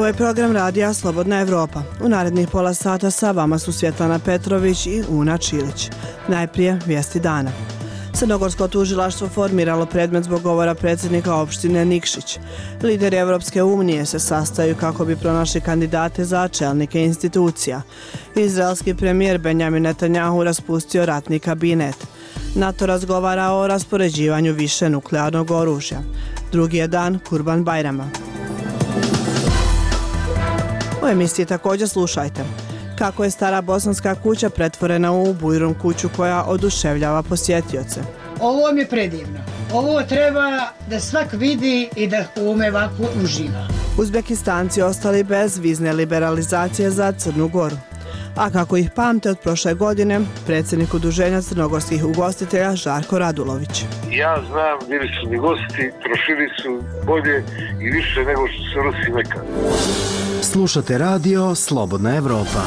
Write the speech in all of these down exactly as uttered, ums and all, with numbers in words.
je program radija Slobodna Evropa. U narednih pola sata sa vama su Svjetlana Petrović i Una Čilić. Najprije vijesti dana. Crnogorsko tužilaštvo formiralo predmet zbog govora predsjednika opštine Nikšić. Lideri Evropske unije se sastaju kako bi pronašli kandidate za čelnike institucija. Izraelski premijer Benjamin Netanjahu raspustio ratni kabinet. NATO razgovara o raspoređivanju više nuklearnog oružja. Drugi je dan Kurban Bajrama. U emisiji također slušajte kako je stara bosanska kuća pretvorena u Bujrum kuću koja oduševljava posjetioce. Ovo mi je predivno. Ovo treba da svak vidi i da ume ovako uživa. Uzbekistanci ostali bez vizne liberalizacije za Crnu Goru. A kako ih pamte od prošle godine, predsjednik Udruženja crnogorskih ugostitelja Žarko Radulović. Ja znam, bili su mi gosti, trošili su bolje i više nego što se Rusi nekad. Slušate radio Slobodna Evropa.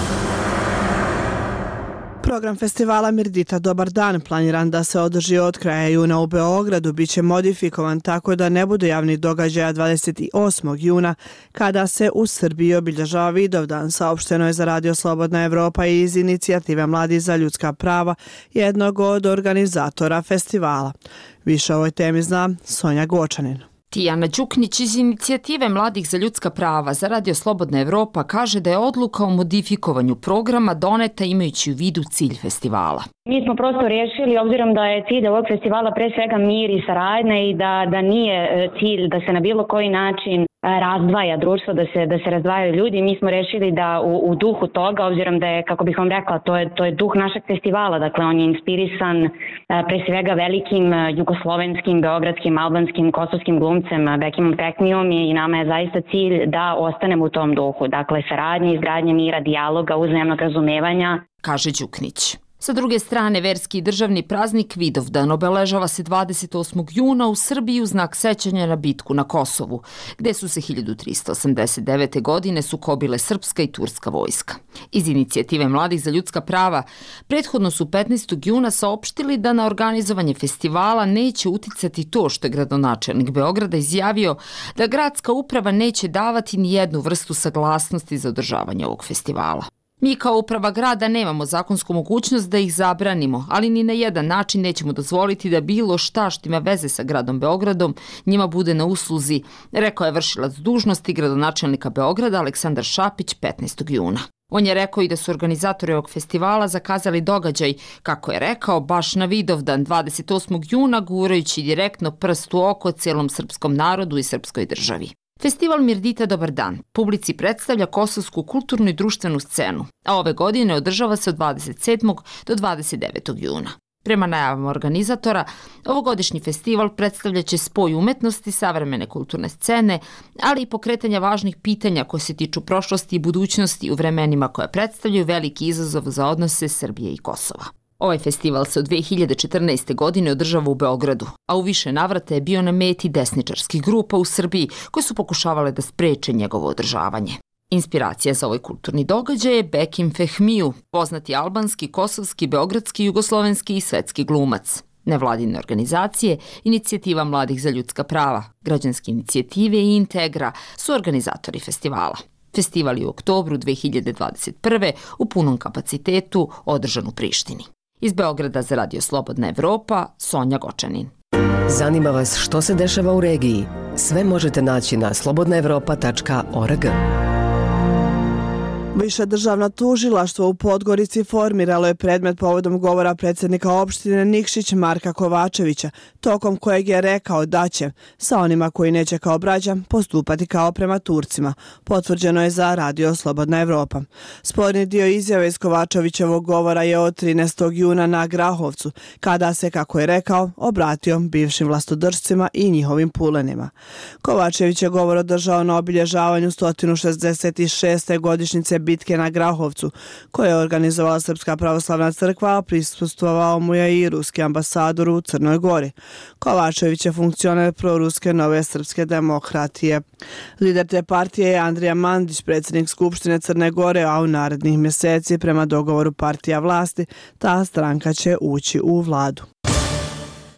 Program festivala Mirdita Dobar dan, planiran da se održi od kraja juna u Beogradu, bit će modifikovan tako da ne bude javnih događaja dvadeset osmog juna, kada se u Srbiji obilježava Vidovdan, saopšteno je za radio Slobodna Evropa i iz inicijative Mladi za ljudska prava, jednog od organizatora festivala. Više o ovoj temi zna Sonja Gočanin. Tijana Đuknić iz inicijative Mladih za ljudska prava za radio Slobodna Evropa kaže da je odluka o modifikovanju programa doneta imajući u vidu cilj festivala. Mi smo prosto rješili, obzirom da je cilj ovog festivala pre svega mir i saradnja i da, da nije cilj da se na bilo koji način razdvaja društvo, da se, da se razdvajaju ljudi. Mi smo rješili da u, u duhu toga, obzirom da je, kako bih vam rekla, to je, to je duh našeg festivala, dakle on je inspirisan pre svega velikim jugoslovenskim, beogradskim, albanskim, kosovskim glumcem Bekimom Teknijom i nama je zaista cilj da ostanemo u tom duhu, dakle saradnje, izgradnje mira, dijaloga, uzajamnog razumevanja, kaže Đuknić. Sa druge strane, verski i državni praznik Vidovdan obeležava se dvadeset osmog juna u Srbiji u znak sećanja na bitku na Kosovu, gde su se hiljadu trista osamdeset devete. godine sukobile srpska i turska vojska. Iz inicijative Mladih za ljudska prava prethodno su petnaestog juna saopštili da na organizovanje festivala neće uticati to što je gradonačelnik Beograda izjavio da gradska uprava neće davati ni jednu vrstu saglasnosti za održavanje ovog festivala. Mi kao uprava grada nemamo zakonsku mogućnost da ih zabranimo, ali ni na jedan način nećemo dozvoliti da bilo šta što ima veze sa gradom Beogradom njima bude na usluzi, rekao je vršilac dužnosti gradonačelnika Beograda Aleksandar Šapić petnaestog juna. On je rekao i da su organizatori ovog festivala zakazali događaj, kako je rekao, baš na Vidovdan dvadeset osmog juna, gurajući direktno prst u oko cijelom srpskom narodu i srpskoj državi. Festival Mirdita Dobar dan publici predstavlja kosovsku kulturnu i društvenu scenu, a ove godine održava se od dvadeset sedmog do dvadeset devetog juna. Prema najavama organizatora, ovogodišnji festival predstavljaće spoj umetnosti, savremene kulturne scene, ali i pokretanja važnih pitanja koje se tiču prošlosti i budućnosti u vremenima koja predstavljaju veliki izazov za odnose Srbije i Kosova. Ovaj festival se od dve hiljade četrnaeste. godine održava u Beogradu, a u više navrata je bio na meti desničarskih grupa u Srbiji koje su pokušavale da spreče njegovo održavanje. Inspiracija za ovaj kulturni događaj je Bekim Fehmiju, poznati albanski, kosovski, beogradski, jugoslovenski i svetski glumac. Nevladine organizacije, inicijativa Mladih za ljudska prava, građanske inicijative i Integra su organizatori festivala. Festival je u oktobru dve hiljade dvadeset prve. u punom kapacitetu održan u Prištini. Iz Beograda za radio Slobodna Evropa, Sonja Gočanin. Zanima vas što se dešava u regiji? Sve možete naći na slobodna evropa tačka org. Više državno tužilaštvo u Podgorici formiralo je predmet povodom govora predsjednika opštine Nikšić Marka Kovačevića, tokom kojeg je rekao da će, sa onima koji neće kao braća, postupati kao prema Turcima. Potvrđeno je za radio Slobodna Evropa. Sporni dio izjave iz Kovačevićevog govora je od trinaestog juna na Grahovcu, kada se, kako je rekao, obratio bivšim vlastodržcima i njihovim pulenima. Kovačević je govor održao na obilježavanju sto šezdeset šeste. godišnjice bitke na Grahovcu, koje je organizovala Srpska pravoslavna crkva, a prisustvovao mu je i ruski ambasador u Crnoj Gori. Kovačević je funkcioner proruske Nove srpske demokratije. Lider te partije je Andrija Mandić, predsjednik Skupštine Crne Gore, a u narednih mjeseci, prema dogovoru partija vlasti, ta stranka će ući u vladu.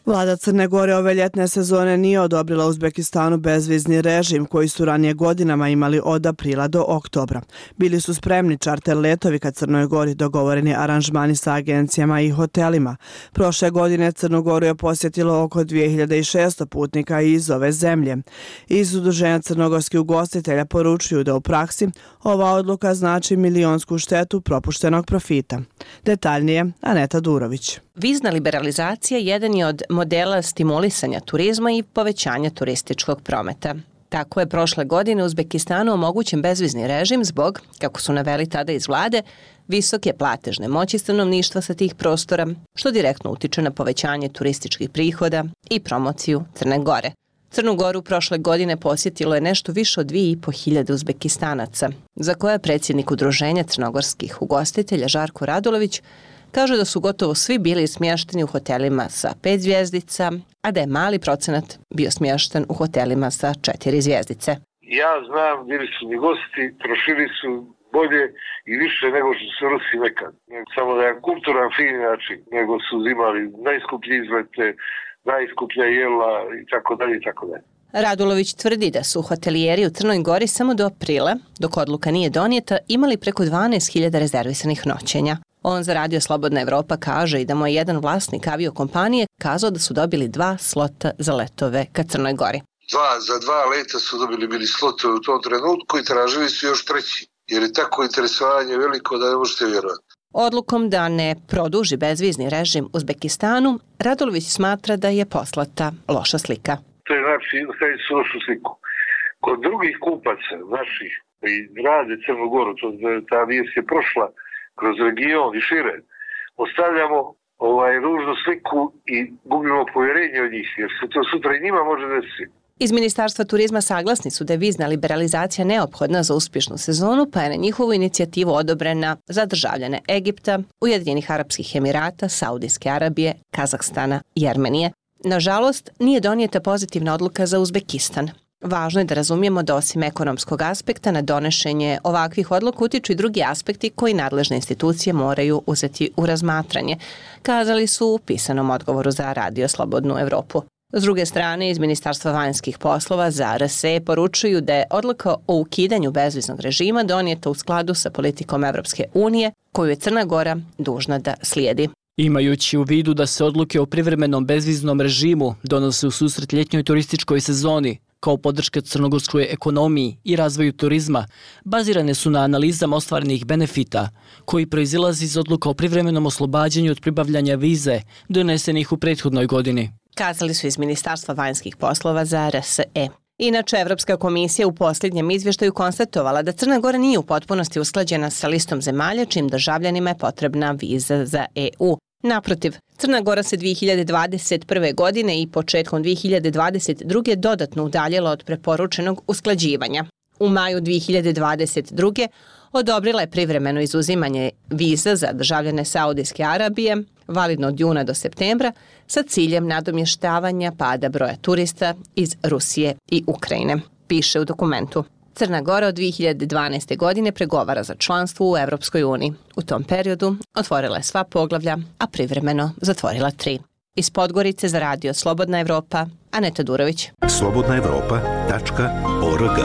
Vlada Crne Gore ove ljetne sezone nije odobrila Uzbekistanu bezvizni režim koji su ranije godinama imali od aprila do oktobra. Bili su spremni čarter letovi ka Crnoj Gori, dogovoreni aranžmani sa agencijama i hotelima. Prošle godine Crnu Goru je posjetilo oko dvije hiljade šesto putnika iz ove zemlje. Iz Udruženja crnogorskih ugostitelja poručuju da u praksi ova odluka znači milionsku štetu propuštenog profita. Detaljnije, Aneta Durović. Vizna liberalizacija jedan je od modela stimulisanja turizma i povećanja turističkog prometa. Tako je prošle godine Uzbekistanu omogućen bezvizni režim zbog, kako su naveli tada iz vlade, visoke platežne moći stanovništva sa tih prostora, što direktno utiče na povećanje turističkih prihoda i promociju Crne Gore. Crnu Goru prošle godine posjetilo je nešto više od dvije i po hiljade Uzbekistanaca, za koje je predsjednik Udruženja crnogorskih ugostitelja Žarko Radulović kaže da su gotovo svi bili smješteni u hotelima sa pet zvjezdica, a da je mali procenat bio smješten u hotelima sa četiri zvjezdice. Ja znam, bili su mi gosti, trošili su bolje i više nego što su Rusi nekad. Samo da je kulturan, fin način, nego su uzimali najskuplje izlete, najskuplja jela i tako dalje i tako dalje. Radulović tvrdi da su hotelijeri u Crnoj Gori samo do aprila, dok odluka nije donijeta, imali preko dvanaest hiljada rezervisanih noćenja. On za Radio Slobodna Evropa kaže i da mu je jedan vlasnik aviokompanije kazao da su dobili dva slota za letove ka Crnoj Gori. Dva, za dva leta su dobili bili slotove u tom trenutku i tražili su još treći, jer je tako interesovanje veliko da ne možete vjerovati. Odlukom da ne produži bezvizni režim Uzbekistanu, Radulović smatra da je poslata loša slika. To je znači, ostaviti su lošu sliku. Kod drugih kupaca, naših, koji rade Crnu Goru, to, ta vijest je prošla kroz region i šire, ostavljamo ovaj ružnu sliku i gubimo povjerenje od njih, jer se to sutra i njima može desiti. Iz Ministarstva turizma saglasni su da je vizna liberalizacija neophodna za uspješnu sezonu, pa je na njihovu inicijativu odobrena za državljane Egipta, Ujedinjenih Arapskih Emirata, Saudijske Arabije, Kazahstana i Armenije. Nažalost, nije donijeta pozitivna odluka za Uzbekistan. Važno je da razumijemo da osim ekonomskog aspekta na donošenje ovakvih odluka utiču i drugi aspekti koji nadležne institucije moraju uzeti u razmatranje, kazali su u pisanom odgovoru za Radio Slobodnu Evropu. S druge strane, iz Ministarstva vanjskih poslova za R S E poručuju da je odluka o ukidanju bezviznog režima donijeta u skladu sa politikom Evropske unije, koju je Crna Gora dužna da slijedi. Imajući u vidu da se odluke o privremenom bezviznom režimu donose u susret ljetnjoj turističkoj sezoni, kao podrška crnogorskoj ekonomiji i razvoju turizma, bazirane su na analizama ostvarenih benefita, koji proizilazi iz odluka o privremenom oslobađanju od pribavljanja vize donesenih u prethodnoj godini. Kazali su iz Ministarstva vanjskih poslova za R S E. Inače, Evropska komisija u posljednjem izvještaju konstatovala da Crna Gora nije u potpunosti usklađena sa listom zemalja čijim državljanima je potrebna viza za E U. Naprotiv, Crna Gora se dvije hiljade dvadeset prve. godine i početkom dvije hiljade dvadeset druge. dodatno udaljila od preporučenog usklađivanja. U maju dvije hiljade dvadeset druge. odobrila je privremeno izuzimanje viza za državljane Saudijske Arabije, validno od juna do septembra, sa ciljem nadomještavanja pada broja turista iz Rusije i Ukrajine, piše u dokumentu. Crna Gora od dvije hiljade dvanaeste. godine pregovara za članstvo u Evropskoj uniji. U tom periodu otvorila je sva poglavlja, a privremeno zatvorila tri. Iz Podgorice za Radio Slobodna Evropa, Aneta Durović. slobodna evropa tačka org.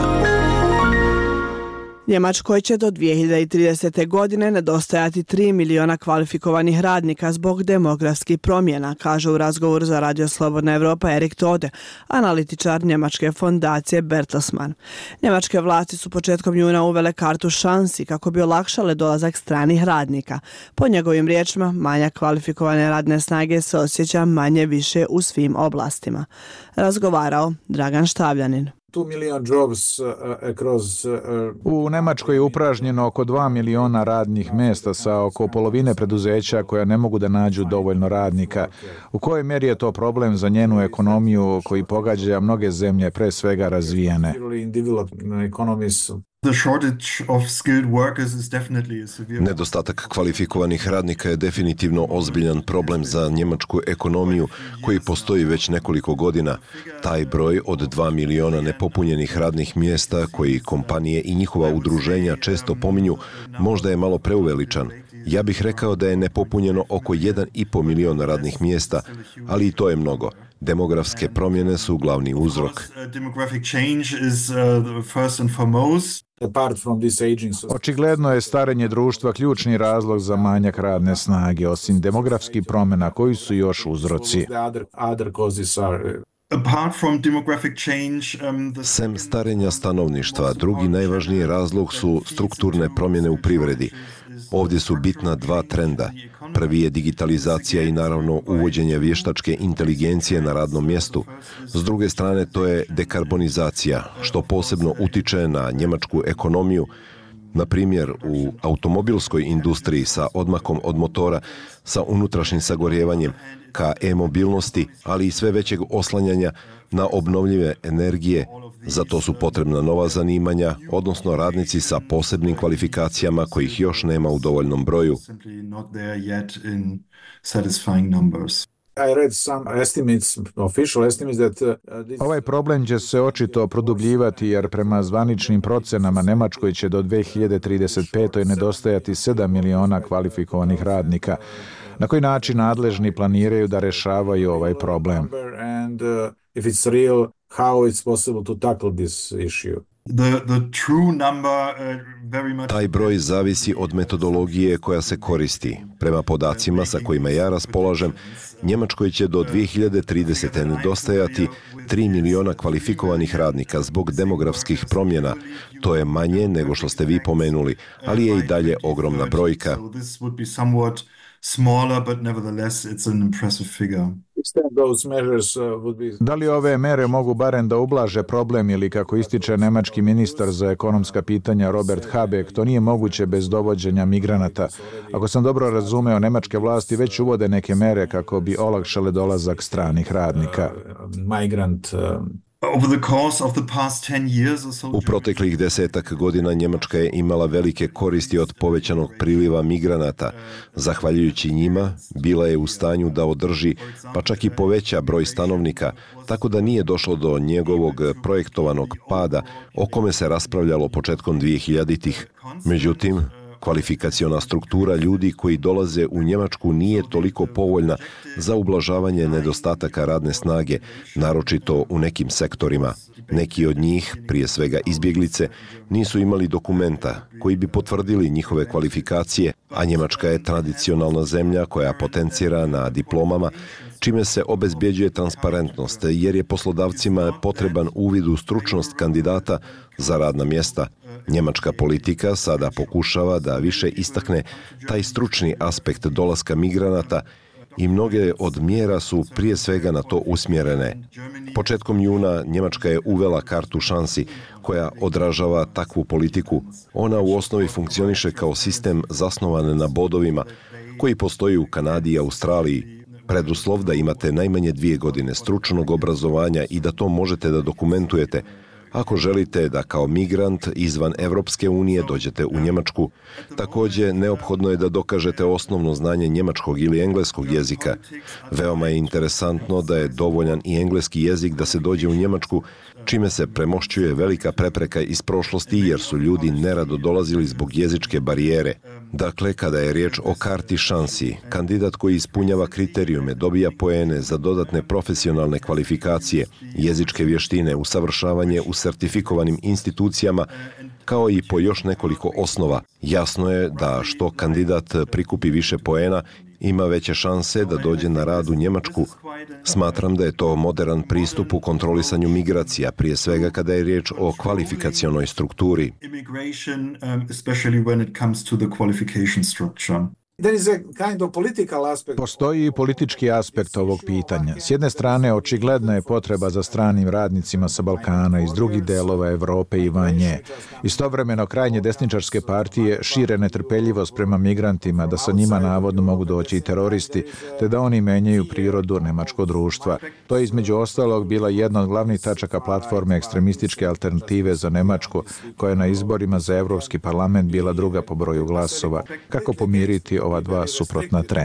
Njemačkoj će do dvije hiljade tridesete. godine nedostajati tri miliona kvalifikovanih radnika zbog demografskih promjena, kaže u razgovoru za Radio Slobodna Evropa Erik Tode, analitičar njemačke fondacije Bertelsmann. Njemačke vlasti su početkom juna uvele kartu šansi kako bi olakšale dolazak stranih radnika. Po njegovim riječima, manjak kvalifikovane radne snage se osjeća manje više u svim oblastima. Razgovarao Dragan Štavljanin. U Njemačkoj je upražnjeno oko dva miliona radnih mjesta sa oko polovine preduzeća koja ne mogu da nađu dovoljno radnika. U kojoj mjeri je to problem za njenu ekonomiju koji pogađa mnoge zemlje, pre svega razvijene? Nedostatak kvalifikovanih radnika je definitivno ozbiljan problem za njemačku ekonomiju koji postoji već nekoliko godina. Taj broj od dva miliona nepopunjenih radnih mjesta koji kompanije i njihova udruženja često pominju možda je malo preuveličan, Ja bih rekao da je nepopunjeno oko jedan i po milion radnih mjesta, ali i to je mnogo. Demografske promjene su glavni uzrok. Očigledno je starenje društva ključni razlog za manjak radne snage, osim demografskih promjena koji su još uzroci. Sem starenja stanovništva, drugi najvažniji razlog su strukturne promjene u privredi. Ovdje su bitna dva trenda. Prvi je digitalizacija i naravno uvođenje vještačke inteligencije na radnom mjestu. S druge strane to je dekarbonizacija, što posebno utiče na njemačku ekonomiju. Na primjer, u automobilskoj industriji sa odmakom od motora, sa unutrašnjim sagorjevanjem, ka e-mobilnosti, ali i sve većeg oslanjanja na obnovljive energije. Za to su potrebna nova zanimanja, odnosno radnici sa posebnim kvalifikacijama kojih još nema u dovoljnom broju. Ovaj problem će se očito produbljivati jer prema zvaničnim procenama Nemačkoj će do dve hiljade trideset pete. nedostajati sedam miliona kvalifikovanih radnika. Na koji način nadležni planiraju da rešavaju ovaj problem? Taj broj zavisi od metodologije koja se koristi. Prema podacima sa kojima ja raspolažem, Njemačkoj će do dve hiljade tridesete. nedostajati tri miliona kvalifikovanih radnika zbog demografskih promjena. To je manje nego što ste vi pomenuli, ali je i dalje ogromna brojka. Smaller, but nevertheless it's an impressive figure. Da li ove mere mogu barem da ublaže problem ili, kako ističe nemački ministar za ekonomska pitanja Robert Habeck, to nije moguće bez dovođenja migranata? Ako sam dobro razumeo, nemačke vlasti već uvode neke mere kako bi olakšale dolazak stranih radnika. Migrant U proteklih desetak godina Njemačka je imala velike koristi od povećanog priliva migranata. Zahvaljujući njima, bila je u stanju da održi, pa čak i poveća broj stanovnika, tako da nije došlo do njegovog projektovanog pada, o kome se raspravljalo početkom dvije hiljaditih. Međutim, kvalifikaciona struktura ljudi koji dolaze u Njemačku nije toliko povoljna za ublažavanje nedostataka radne snage, naročito u nekim sektorima. Neki od njih, prije svega izbjeglice, nisu imali dokumenta koji bi potvrdili njihove kvalifikacije, a Njemačka je tradicionalna zemlja koja potencira na diplomama, čime se obezbjeđuje transparentnost, jer je poslodavcima potreban uvid u stručnost kandidata za radna mjesta. Njemačka politika sada pokušava da više istakne taj stručni aspekt dolaska migranata i mnoge od mjera su prije svega na to usmjerene. Početkom juna Njemačka je uvela kartu šansi koja odražava takvu politiku. Ona u osnovi funkcioniše kao sistem zasnovan na bodovima koji postoji u Kanadi i Australiji. Preduslov da imate najmanje dvije godine stručnog obrazovanja i da to možete da dokumentujete ako želite da kao migrant izvan Evropske unije dođete u Njemačku. Također, neophodno je da dokažete osnovno znanje njemačkog ili engleskog jezika. Veoma je interesantno da je dovoljan i engleski jezik da se dođe u Njemačku, čime se premošćuje velika prepreka iz prošlosti jer su ljudi nerado dolazili zbog jezičke barijere. Dakle, kada je riječ o karti šansi, kandidat koji ispunjava kriterijume dobija poene za dodatne profesionalne kvalifikacije, jezičke vještine, usavršavanje u sertifikovanim institucijama, kao i po još nekoliko osnova. Jasno je da što kandidat prikupi više poena, ima veće šanse da dođe na rad u Njemačku. Smatram da je to modern pristup u kontrolisanju migracija, prije svega kada je riječ o kvalifikacionoj strukturi. Postoji i politički aspekt ovog pitanja. S jedne strane, očigledna je potreba za stranim radnicima sa Balkana iz drugih delova Evrope i van nje. Istovremeno, krajnje desničarske partije šire netrpeljivost prema migrantima, da sa njima navodno mogu doći i teroristi, te da oni menjaju prirodu nemačkog društva. To je između ostalog bila jedna od glavnih tačaka platforme ekstremističke alternative za Nemačku, koja je na izborima za Evropski parlament bila druga po broju glasova. Kako pomiriti ova dva suprotna trenda?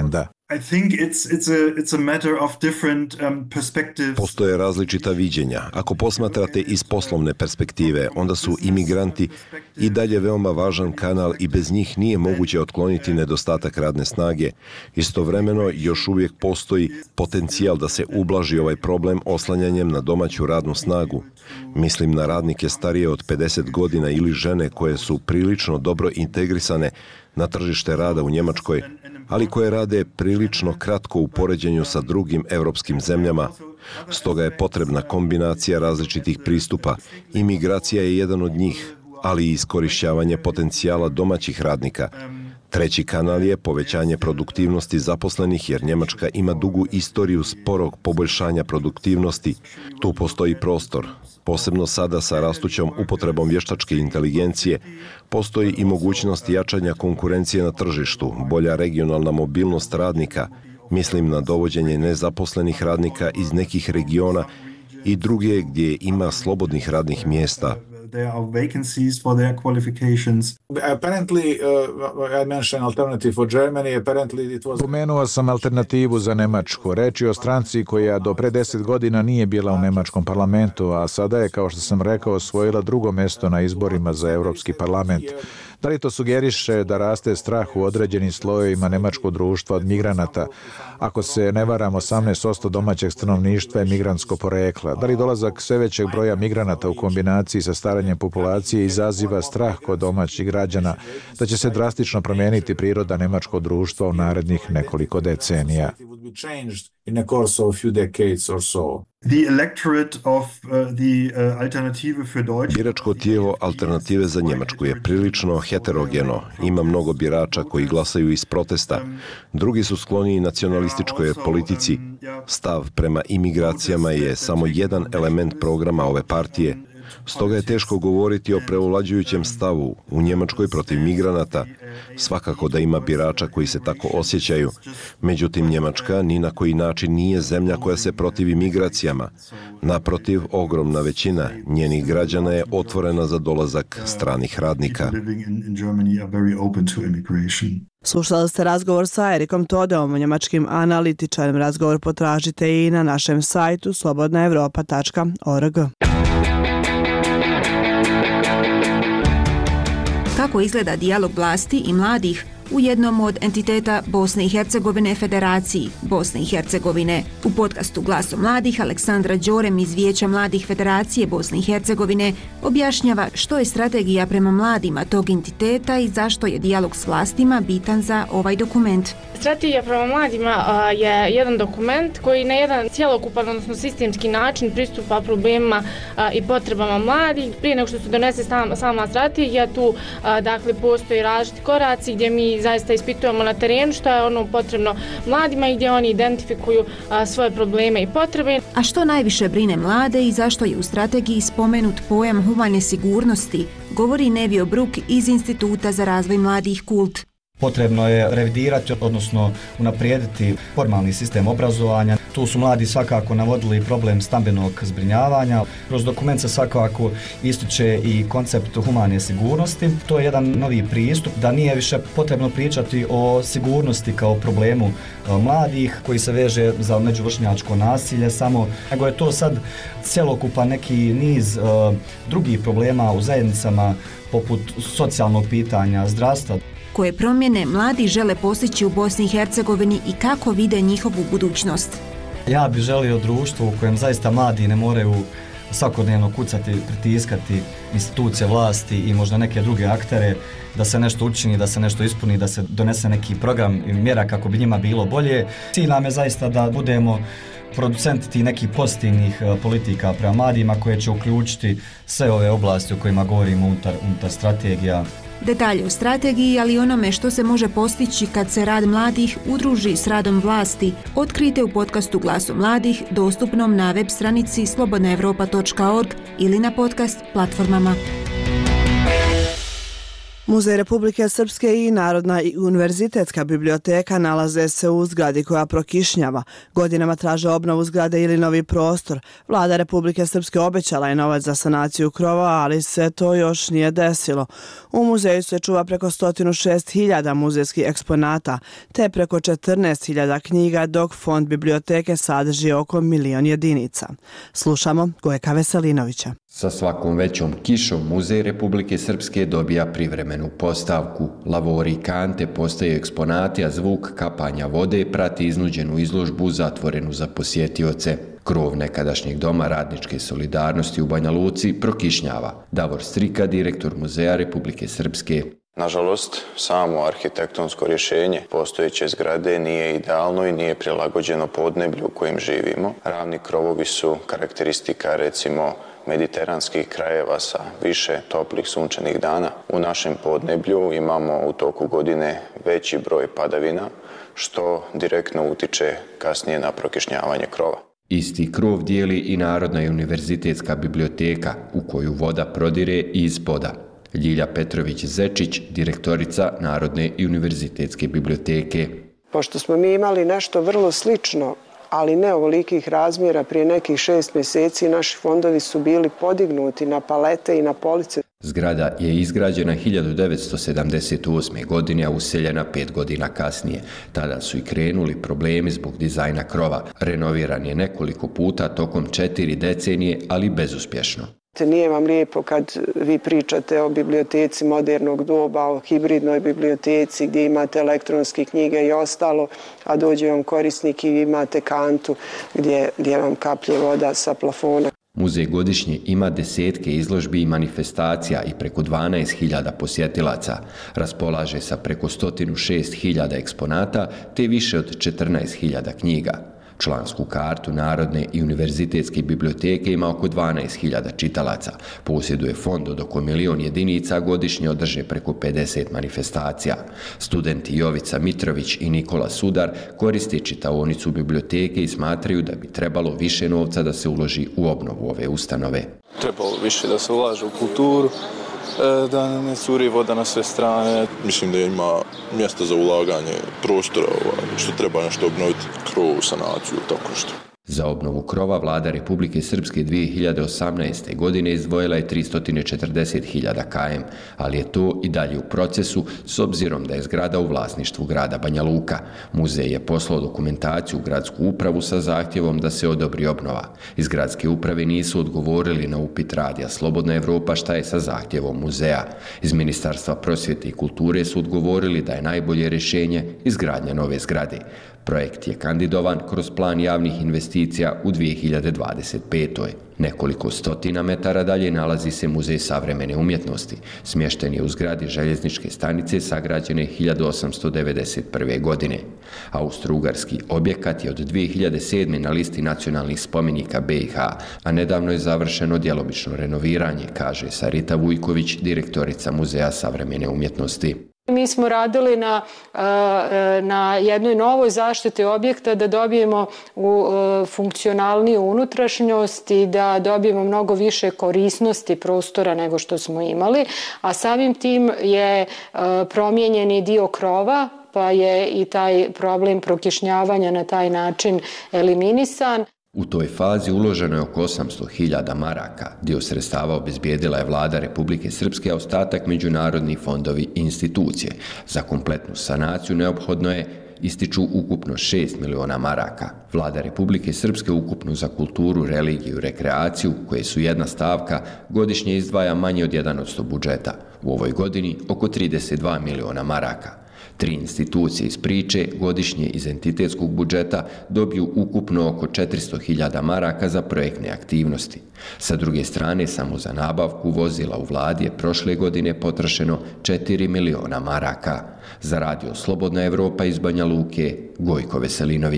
I think it's it's a it's a matter of different um, perspectives. Postoje različita viđenja. Ako posmatrate iz poslovne perspektive, onda su imigranti i dalje veoma važan kanal i bez njih nije moguće otkloniti nedostatak radne snage. Istovremeno još uvijek postoji potencijal da se ublaži ovaj problem oslanjanjem na domaću radnu snagu. Mislim na radnike starije od pedeset godina ili žene koje su prilično dobro integrisane na tržište rada u Njemačkoj, ali koje rade prilično kratko u poređenju sa drugim evropskim zemljama. Stoga je potrebna kombinacija različitih pristupa. Imigracija je jedan od njih, ali i iskorišćavanje potencijala domaćih radnika. Treći kanal je povećanje produktivnosti zaposlenih, jer Njemačka ima dugu istoriju sporog poboljšanja produktivnosti. Tu postoji prostor. Posebno sada sa rastućom upotrebom vještačke inteligencije, postoji i mogućnost jačanja konkurencije na tržištu, bolja regionalna mobilnost radnika, mislim na dovođenje nezaposlenih radnika iz nekih regiona i druge gdje ima slobodnih radnih mjesta. There are vacancies for their qualifications. Apparently, uh, I mentioned alternative for Germany. Apparently, it was. Pomenuo sam alternativu za Nemačku. Reč je o stranci koja do pre deset godina nije bila u nemačkom parlamentu, a sada je, kao što sam rekao, osvojila drugo mjesto na izborima za Europski parlament. Da li to sugeriše da raste strah u određenim slojevima nemačkog društva od migranata? Ako se ne varam, osamnaest posto domaćeg stanovništva je migrantsko porekla. Da li dolazak sve većeg broja migranata u kombinaciji sa staranjem populacije izaziva strah kod domaćih građana da će se drastično promijeniti priroda nemačkog društva u narednih nekoliko decenija? In a course of a few decades or so. The electorate of uh, the uh, Alternative für Deutschland. Biračko tijelo Alternative za Njemačku je prilično heterogeno. Ima mnogo birača koji glasaju iz protesta. Drugi su skloniji nacionalističkoj politici. Stav prema imigracijama je samo jedan element programa ove partije. Stoga je teško govoriti o preovlađujućem stavu u Njemačkoj protiv migranata. Svakako da ima birača koji se tako osjećaju. Međutim, Njemačka ni na koji način nije zemlja koja se protivi migracijama. Naprotiv, ogromna većina njenih građana je otvorena za dolazak stranih radnika. Slušali ste razgovor sa Erikom Todeom, njemačkim analitičarem. Razgovor potražite i na našem sajtu slobodna europa tačka org. Kako izgleda dijalog vlasti i mladih u jednom od entiteta Bosne i Hercegovine Federaciji Bosne i Hercegovine. U podcastu Glasom mladih Aleksandra Đorem iz Vijeća mladih Federacije Bosne i Hercegovine objašnjava što je strategija prema mladima tog entiteta i zašto je dijalog s vlastima bitan za ovaj dokument. Strategija prema mladima a, je jedan dokument koji na jedan cjelokupan, odnosno sistemski način pristupa problemima a, i potrebama mladih. Prije nego što se donese sama, sama strategija, tu a, dakle postoji različiti koraci gdje mi zaista ispitujemo na terenu što je ono potrebno mladima i gdje oni identifikuju a, svoje probleme i potrebe. A što najviše brine mlade i zašto je u strategiji spomenut pojam humane sigurnosti, govori Nevio Bruk iz Instituta za razvoj mladih Kult. Potrebno je revidirati, odnosno unaprijediti formalni sistem obrazovanja. Tu su mladi svakako navodili problem stambenog zbrinjavanja. Kroz dokument se svakako ističe i koncept humane sigurnosti. To je jedan novi pristup, da nije više potrebno pričati o sigurnosti kao problemu mladih koji se veže za međuvršnjačko nasilje samo, nego je to sad cjelokupan neki niz uh, drugih problema u zajednicama poput socijalnog pitanja, zdravstva. Koje promjene mladi žele postići u Bosni i Hercegovini i kako vide njihovu budućnost? Ja bih želio društvo u kojem zaista mladi ne moraju svakodnevno kucati, pritiskati institucije vlasti i možda neke druge aktere da se nešto učini, da se nešto ispuni, da se donese neki program i mjera kako bi njima bilo bolje. Cilj nam je zaista da budemo producenti tih nekih pozitivnih politika prema mladima koje će uključiti sve ove oblasti o kojima govorimo unutar, unutar strategija. Detalje o strategiji, ali onome što se može postići kad se rad mladih udruži s radom vlasti, otkrijte u podcastu Glasom mladih, dostupnom na web stranici slobodna europa tačka org ili na podcast platformama. Muzej Republike Srpske i Narodna i univerzitetska biblioteka nalaze se u zgradi koja prokišnjava. Godinama traže obnovu zgrade ili novi prostor. Vlada Republike Srpske obećala je novac za sanaciju krova, ali se to još nije desilo. U muzeju se čuva preko sto šest hiljada muzejskih eksponata, te preko četrnaest hiljada knjiga, dok fond biblioteke sadrži oko milion jedinica. Slušamo Gojka Veselinovića. Sa svakom većom kišom Muzej Republike Srpske dobija privremenu postavku. Lavori i kante postaju eksponati, a zvuk kapanja vode prati iznuđenu izložbu zatvorenu za posjetioce. Krov nekadašnjeg doma radničke solidarnosti u Banja Luci prokišnjava. Davor Strika, direktor Muzeja Republike Srpske. Nažalost, samo arhitektonsko rješenje postojeće zgrade nije idealno i nije prilagođeno podneblju u kojem živimo. Ravni krovovi su karakteristika, recimo, mediteranskih krajeva sa više toplih sunčanih dana. U našem podneblju imamo u toku godine veći broj padavina, što direktno utiče kasnije na prokišnjavanje krova. Isti krov dijeli i Narodna i univerzitetska biblioteka, u koju voda prodire iz poda. Ljilja Petrović-Zečić, direktorica Narodne i univerzitetske biblioteke. Pošto smo mi imali nešto vrlo slično, ali ne ovolikih razmjera, prije nekih šest mjeseci naši fondovi su bili podignuti na palete i na police. Zgrada je izgrađena hiljadu devetsto sedamdeset osme. godine, a useljena pet godina kasnije. Tada su i krenuli problemi zbog dizajna krova. Renoviran je nekoliko puta tokom četiri decenije, ali bezuspješno. Nije vam lijepo kad vi pričate o biblioteci modernog doba, o hibridnoj biblioteci gdje imate elektronske knjige i ostalo, a dođe vam korisnik i imate kantu gdje, gdje vam kaplje voda sa plafona. Muzej godišnje ima desetke izložbi i manifestacija i preko dvanaest hiljada posjetilaca. Raspolaže sa preko sto šest hiljada eksponata te više od četrnaest hiljada knjiga. Člansku kartu Narodne i univerzitetske biblioteke ima oko dvanaest hiljada čitalaca. Posjeduje fond od oko milion jedinica, godišnje održe preko pedeset manifestacija. Studenti Jovica Mitrović i Nikola Sudar koriste čitaonicu biblioteke i smatraju da bi trebalo više novca da se uloži u obnovu ove ustanove. Trebalo više da se ulaže u kulturu, da ne curi voda na sve strane. Mislim da ima mjesta za ulaganje prostora, što treba nešto obnoviti, krov, sanaciju, tako što. Za obnovu krova vlada Republike Srpske dvije hiljade osamnaeste. godine izdvojila je tristo četrdeset hiljada km, ali je to i dalje u procesu s obzirom da je zgrada u vlasništvu grada Banja Luka. Muzej je poslao dokumentaciju u gradsku upravu sa zahtjevom da se odobri obnova. Iz gradske uprave nisu odgovorili na upit radija Slobodna Evropa šta je sa zahtjevom muzeja. Iz Ministarstva prosvjete i kulture su odgovorili da je najbolje rješenje izgradnja nove zgrade. Projekt je kandidovan kroz plan javnih investicija u dvije hiljade dvadeset petoj. Nekoliko stotina metara dalje nalazi se Muzej savremene umjetnosti. Smješten je u zgradi željezničke stanice sagrađene hiljadu osamsto devedeset prve. godine. Austro-ugarski objekat je od dvije hiljade sedme. na listi nacionalnih spomenika B i H, a nedavno je završeno djelomično renoviranje, kaže Sarita Vujković, direktorica Muzeja savremene umjetnosti. Mi smo radili na, na jednoj novoj zaštiti objekta da dobijemo u funkcionalniju unutrašnjost i da dobijemo mnogo više korisnosti prostora nego što smo imali, a samim tim je promijenjeni dio krova, pa je i taj problem prokišnjavanja na taj način eliminisan. U toj fazi uloženo je oko osamsto hiljada maraka. Dio sredstava obezbijedila je vlada Republike Srpske, a ostatak međunarodni fondovi i institucije. Za kompletnu sanaciju neophodno je, ističu, ukupno šest miliona maraka. Vlada Republike Srpske ukupno za kulturu, religiju i rekreaciju, koje su jedna stavka, godišnje izdvaja manje od jedan posto budžeta. U ovoj godini oko trideset dva miliona maraka. Tri institucije iz priče godišnje iz entitetskog budžeta dobiju ukupno oko četiristo hiljada maraka za projektne aktivnosti. Sa druge strane, samo za nabavku vozila u vladi je prošle godine potrošeno četiri miliona maraka. Za radio Slobodna Evropa iz Banja Luke, Gojko Veselinović.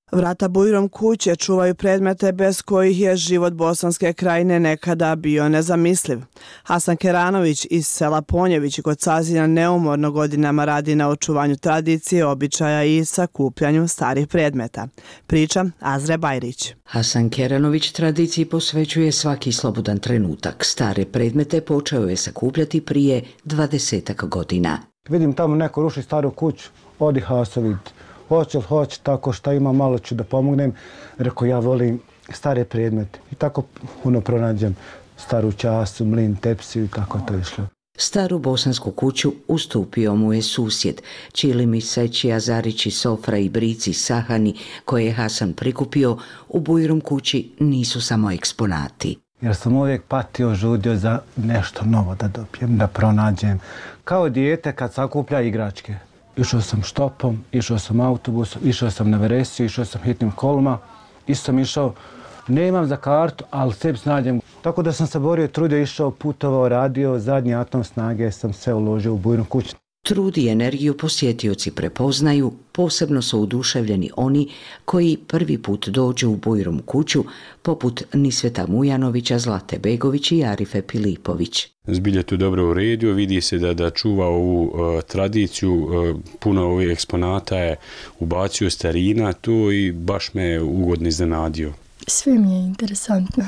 Vrata Bujrom kuće čuvaju predmete bez kojih je život Bosanske krajine nekada bio nezamisliv. Hasan Keranović iz sela Ponjević kod Cazina neumorno godinama radi na očuvanju tradicije, običaja i sakupljanju starih predmeta. Priča Azre Bajrić. Hasan Keranović tradiciji posvećuje svaki slobodan trenutak. Stare predmete počeo je sakupljati prije dvadesetak godina. Vidim tamo neko ruši staru kuću, odi Haso vidjeti. Hoće li hoće, tako šta ima, malo ću da pomognem. Rekao, ja volim stare predmete. I tako puno pronađem staru času, mlin, tepsiju i tako to išlo. Staru bosansku kuću ustupio mu je susjed. Čilimi, Seći, Azarići, Sofra i Brici, Sahani, koje je Hasan prikupio, u Bujrum kući nisu samo eksponati. Jer sam uvijek patio, žudio za nešto novo da dobijem, da pronađem. Kao dijete kad sakuplja igračke. Išao sam štopom, išao sam autobusom, išao sam na veresiju, išao sam hitnim kolima. Isto sam išao, nemam za kartu, ali sebi snađem. Tako da sam se borio, trudio, išao, putovao, radio, zadnji atom snage sam sve uložio u Bujrum kuću. Trud i energiju posjetioci prepoznaju, posebno su oduševljeni oni koji prvi put dođu u Bujrum kuću, poput Nisveta Mujanovića, Zlate Begović i Arife Pilipović. Zbilje tu dobro uredio, vidi se da, da čuva ovu uh, tradiciju, uh, puno ovih eksponata je ubacio starina tu i baš me ugodno iznenadio. Sve mi je interesantno,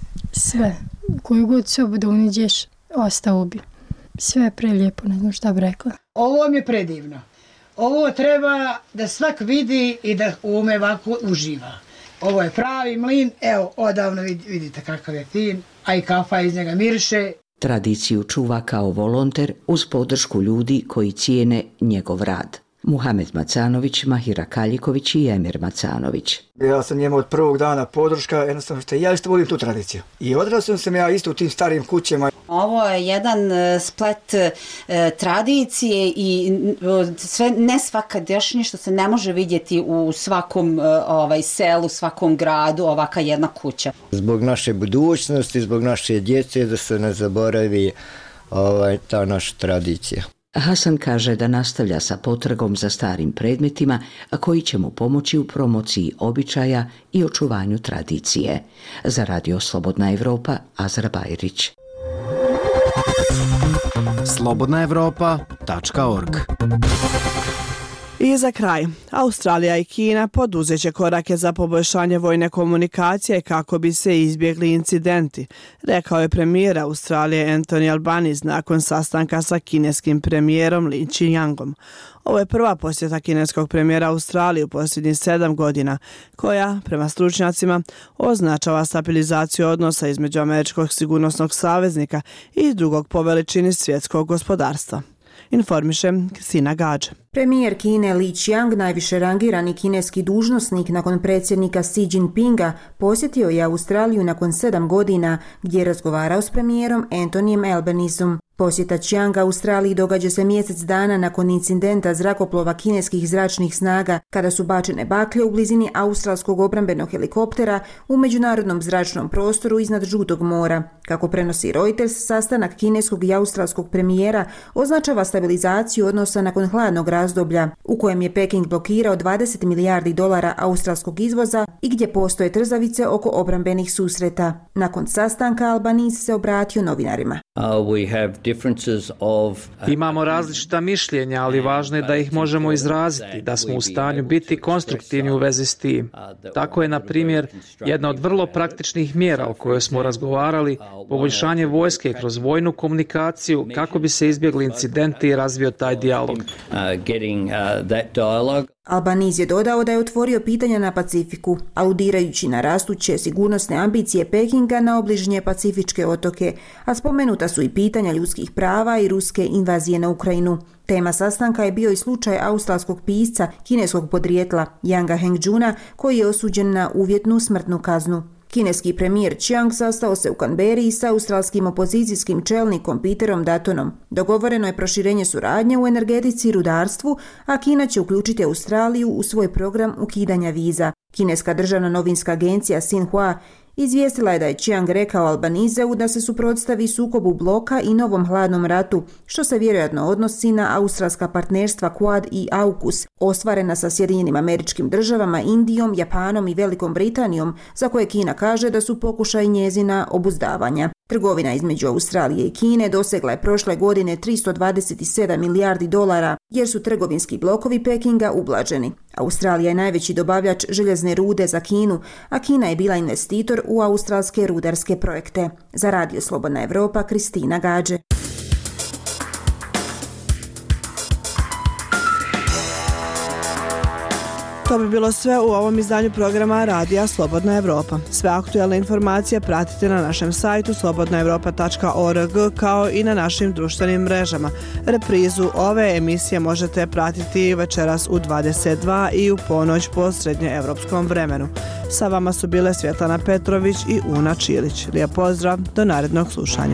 sve, koju god sobu da uniđeš, ostao bi. Sve je prelijepo, ne znam šta bi rekla. Ovo mi je predivno. Ovo treba da svak vidi i da u ome ovako uživa. Ovo je pravi mlin, evo, odavno vidite kakav je fin, a i kafa iz njega miriše. Tradiciju čuva kao volonter uz podršku ljudi koji cijene njegov rad. Muhamed Macanović, Mahira Kaljiković i Emir Macanović. Ja sam njemu od prvog dana podrška, jednostavno što ja isto volim tu tradiciju. I odrasao sam ja isto u tim starim kućama. Ovo je jedan splet e, tradicije i sve ne svakadašnje što se ne može vidjeti u svakom e, ovaj, selu, svakom gradu, ovaka jedna kuća. Zbog naše budućnosti, zbog naše djece, da se ne zaboravi ovaj, ta naša tradicija. Hasan kaže da nastavlja sa potragom za starim predmetima, a koji će mu pomoći u promociji običaja i očuvanju tradicije. Za Radio Slobodna Evropa, Azra Bajrić. slobodna evropa tačka org. I za kraj, Australija i Kina poduzeće korake za poboljšanje vojne komunikacije kako bi se izbjegli incidenti, rekao je premijer Australije Anthony Albanese nakon sastanka sa kineskim premijerom Li Qiangom. Ovo je prva posjeta kineskog premijera Australije u posljednjih sedam godina, koja, prema stručnjacima, označava stabilizaciju odnosa između američkog sigurnosnog saveznika i drugog po veličini svjetskog gospodarstva. Informiše Kristina Gađe. Premijer Kine Li Qiang, najviše rangirani kineski dužnosnik nakon predsjednika Xi Jinpinga, posjetio je Australiju nakon sedam godina gdje je razgovarao s premijerom Anthonyjem Albaneseom. Posjeta Qianga Australiji događa se mjesec dana nakon incidenta zrakoplova kineskih zračnih snaga kada su bačene baklje u blizini australskog obrambenog helikoptera u međunarodnom zračnom prostoru iznad Žutog mora. Kako prenosi Reuters, sastanak kineskog i australskog premijera označava stabilizaciju odnosa nakon hladnog razdoblja u kojem je Peking blokirao dvadeset milijardi dolara australskog izvoza i gdje postoje trzavice oko obrambenih susreta. Nakon sastanka Albanese se obratio novinarima. Uh, we have Imamo različita mišljenja, ali važno je da ih možemo izraziti, da smo u stanju biti konstruktivni u vezi s tim. Tako je, na primjer, jedna od vrlo praktičnih mjera o kojoj smo razgovarali, poboljšanje vojske kroz vojnu komunikaciju kako bi se izbjegli incidenti i razvio taj dijalog. Albanese je dodao da je otvorio pitanja na Pacifiku, aludirajući na rastuće sigurnosne ambicije Pekinga na obližnje pacifičke otoke, a spomenuta su i pitanja ljudskih prava i ruske invazije na Ukrajinu. Tema sastanka je bio i slučaj australskog pisca kineskog podrijetla Yanga Hengjuna, koji je osuđen na uvjetnu smrtnu kaznu. Kineski premijer Qiang sastao se u Canberri sa australskim opozicijskim čelnikom Peterom Duttonom. Dogovoreno je proširenje suradnje u energetici i rudarstvu, a Kina će uključiti Australiju u svoj program ukidanja viza. Kineska državna novinska agencija Xinhua izvijestila je da je Chiang rekao Albanizeu da se suprotstavi sukobu bloka i novom hladnom ratu, što se vjerojatno odnosi na australska partnerstva Quad i AUKUS, ostvarena sa Sjedinjenim Američkim Državama, Indijom, Japanom i Velikom Britanijom, za koje Kina kaže da su pokušaj njezina obuzdavanja. Trgovina između Australije i Kine dosegla je prošle godine tristo dvadeset sedam milijardi dolara, jer su trgovinski blokovi Pekinga ublaženi. Australija je najveći dobavljač željezne rude za Kinu, a Kina je bila investitor u australske rudarske projekte. Za Radio Slobodna Evropa, Kristina Gađe. To bi bilo sve u ovom izdanju programa Radija Slobodna Evropa. Sve aktuelne informacije pratite na našem sajtu slobodna evropa tačka org kao i na našim društvenim mrežama. Reprizu ove emisije možete pratiti večeras u dvadeset dva i u ponoć po srednjeevropskom vremenu. Sa vama su bile Svjetlana Petrović i Una Čilić. Lijep pozdrav, do narednog slušanja.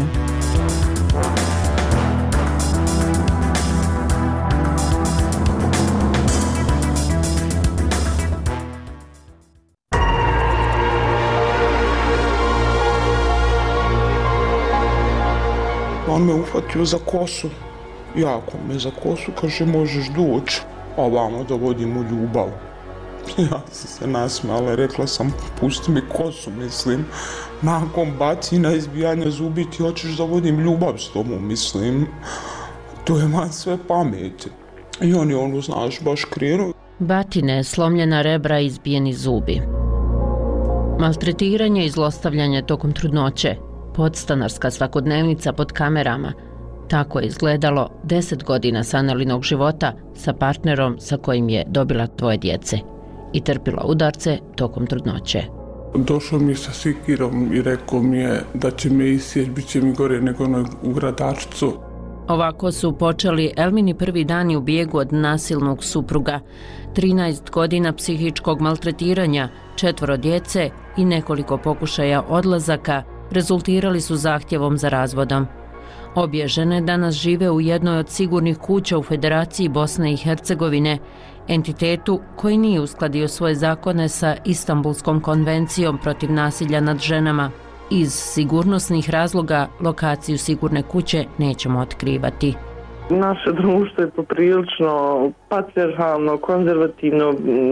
On me uhvatio za kosu, jako me za kosu, kaže možeš doći, a vamo da vodimo ljubav. Ja sam se nasmijala, rekla sam pusti mi kosu, mislim, nakon bacina, izbijanja zubi ti hoćeš da vodim ljubav s tobom, mislim, to je man sve pameti. I on je ono, znaš, baš krenuo. Batine, slomljena rebra, izbijeni zubi. Maltretiranje i zlostavljanje tokom trudnoće. Podstanarska svakodnevnica pod kamerama. Tako je izgledalo deset godina Sanelinog života sa partnerom sa kojim je dobila dvoje djece i trpila udarce tokom trudnoće. Došao mi je sa sikirom i rekao mi je da će me isjeć, bit će mi gore nego u gradačcu. Ovako su počeli Elmini prvi dani u bijegu od nasilnog supruga. trinaest godina psihičkog maltretiranja, četvoro djece i nekoliko pokušaja odlazaka rezultirali su zahtjevom za razvodom. Obje žene danas žive u jednoj od sigurnih kuća u Federaciji Bosne i Hercegovine, entitetu koji nije uskladio svoje zakone sa Istanbulskom konvencijom protiv nasilja nad ženama. Iz sigurnosnih razloga lokaciju sigurne kuće nećemo otkrivati. Naše društvo je poprilično patrijarhalno, konzervativno,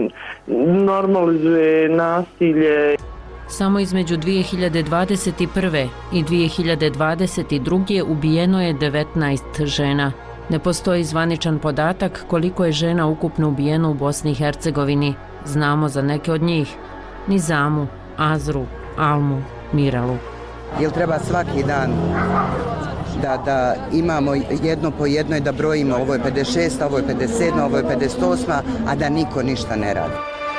normalizuje nasilje. Samo između dvije hiljade dvadeset prve. i dvije hiljade dvadeset druge. ubijeno je devetnaest žena. Ne postoji zvaničan podatak koliko je žena ukupno ubijeno u Bosni i Hercegovini. Znamo za neke od njih. Nizamu, Azru, Almu, Miralu. Jel treba svaki dan da, da imamo jedno po jedno i da brojimo ovo je pedeset šest, ovo je pedeset sedam, ovo je pedeset osam, a da niko ništa ne radi.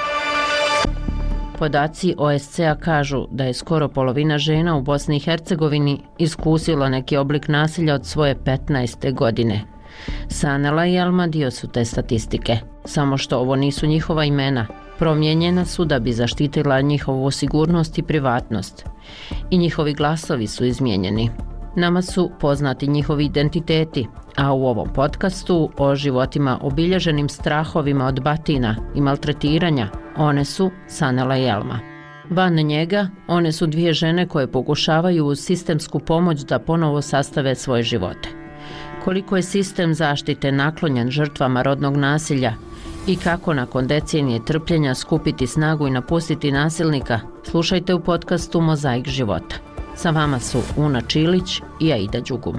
Podaci O S C-a kažu da je skoro polovina žena u Bosni i Hercegovini iskusilo neki oblik nasilja od svoje petnaeste godine. Sanela i Alma dio su te statistike, samo što ovo nisu njihova imena. Promijenjena su da bi zaštitila njihovu sigurnost i privatnost. I njihovi glasovi su izmijenjeni. Nama su poznati njihovi identiteti, a u ovom podcastu o životima obilježenim strahovima od batina i maltretiranja, one su Sanela i Alma. Van njega, one su dvije žene koje pokušavaju uz sistemsku pomoć da ponovo sastave svoje živote. Koliko je sistem zaštite naklonjen žrtvama rodnog nasilja i kako nakon decenije trpljenja skupiti snagu i napustiti nasilnika, slušajte u podcastu Mozaik života. Sa vama su Una Čilić i Aida Đugum.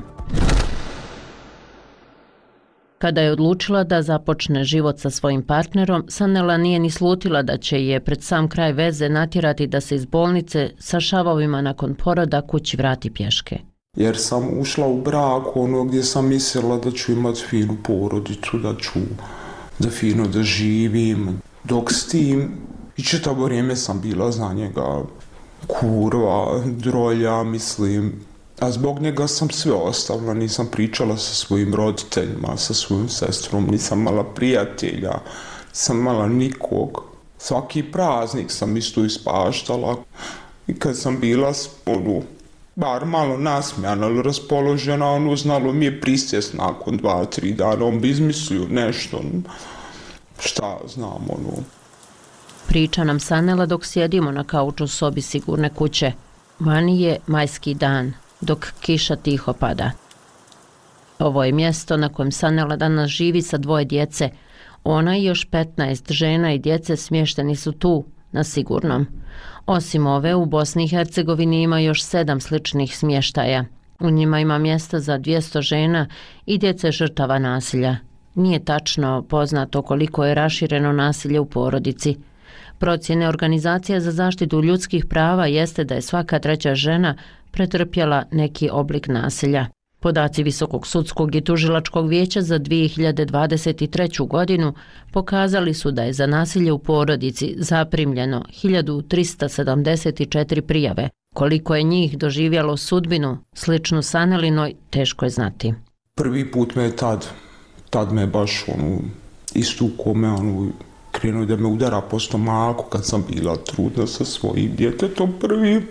Kada je odlučila da započne život sa svojim partnerom, Sanela nije ni slutila da će je pred sam kraj veze natjerati da se iz bolnice sa šavovima nakon poroda kući vrati pješke. Jer sam ušla u brak ono gdje sam mislila da ću imati finu porodicu, da ću da fino da živim. Dok s tim, i čitavo vrijeme sam bila za njega kurva, drolja, mislim. A zbog njega sam sve ostavila, nisam pričala sa svojim roditeljima, sa svojom sestrom, nisam mala prijatelja, nisam mala nikog. Svaki praznik sam isto ispaštala i kad sam bila, ono, bar malo nasmijana, ali raspoložena, ono, znalo mi je prisjest nakon dva, tri dana, on bi izmislio nešto, šta znam, ono. Priča nam Sanela dok sjedimo na kauču u sobi sigurne kuće. Vani je majski dan, dok kiša tiho pada. Ovo je mjesto na kojem Sanela danas živi sa dvoje djece. Ona i još petnaest žena i djece smješteni su tu, na sigurnom. Osim ove, u Bosni i Hercegovini ima još sedam sličnih smještaja. U njima ima mjesta za dvjesto žena i djece žrtava nasilja. Nije tačno poznato koliko je rašireno nasilje u porodici. Procjene Organizacije za zaštitu ljudskih prava jeste da je svaka treća žena pretrpjela neki oblik nasilja. Podaci Visokog sudskog i tužilačkog vijeća za dvije hiljade dvadeset treću. godinu pokazali su da je za nasilje u porodici zaprimljeno hiljadu trista sedamdeset četiri prijave. Koliko je njih doživjelo sudbinu sličnu Sanelinoj, teško je znati. Prvi put me je tad, tad me je baš ono, istukao me, ono, krenuo da me udara po stomaku kad sam bila trudna sa svojim djetetom prvim.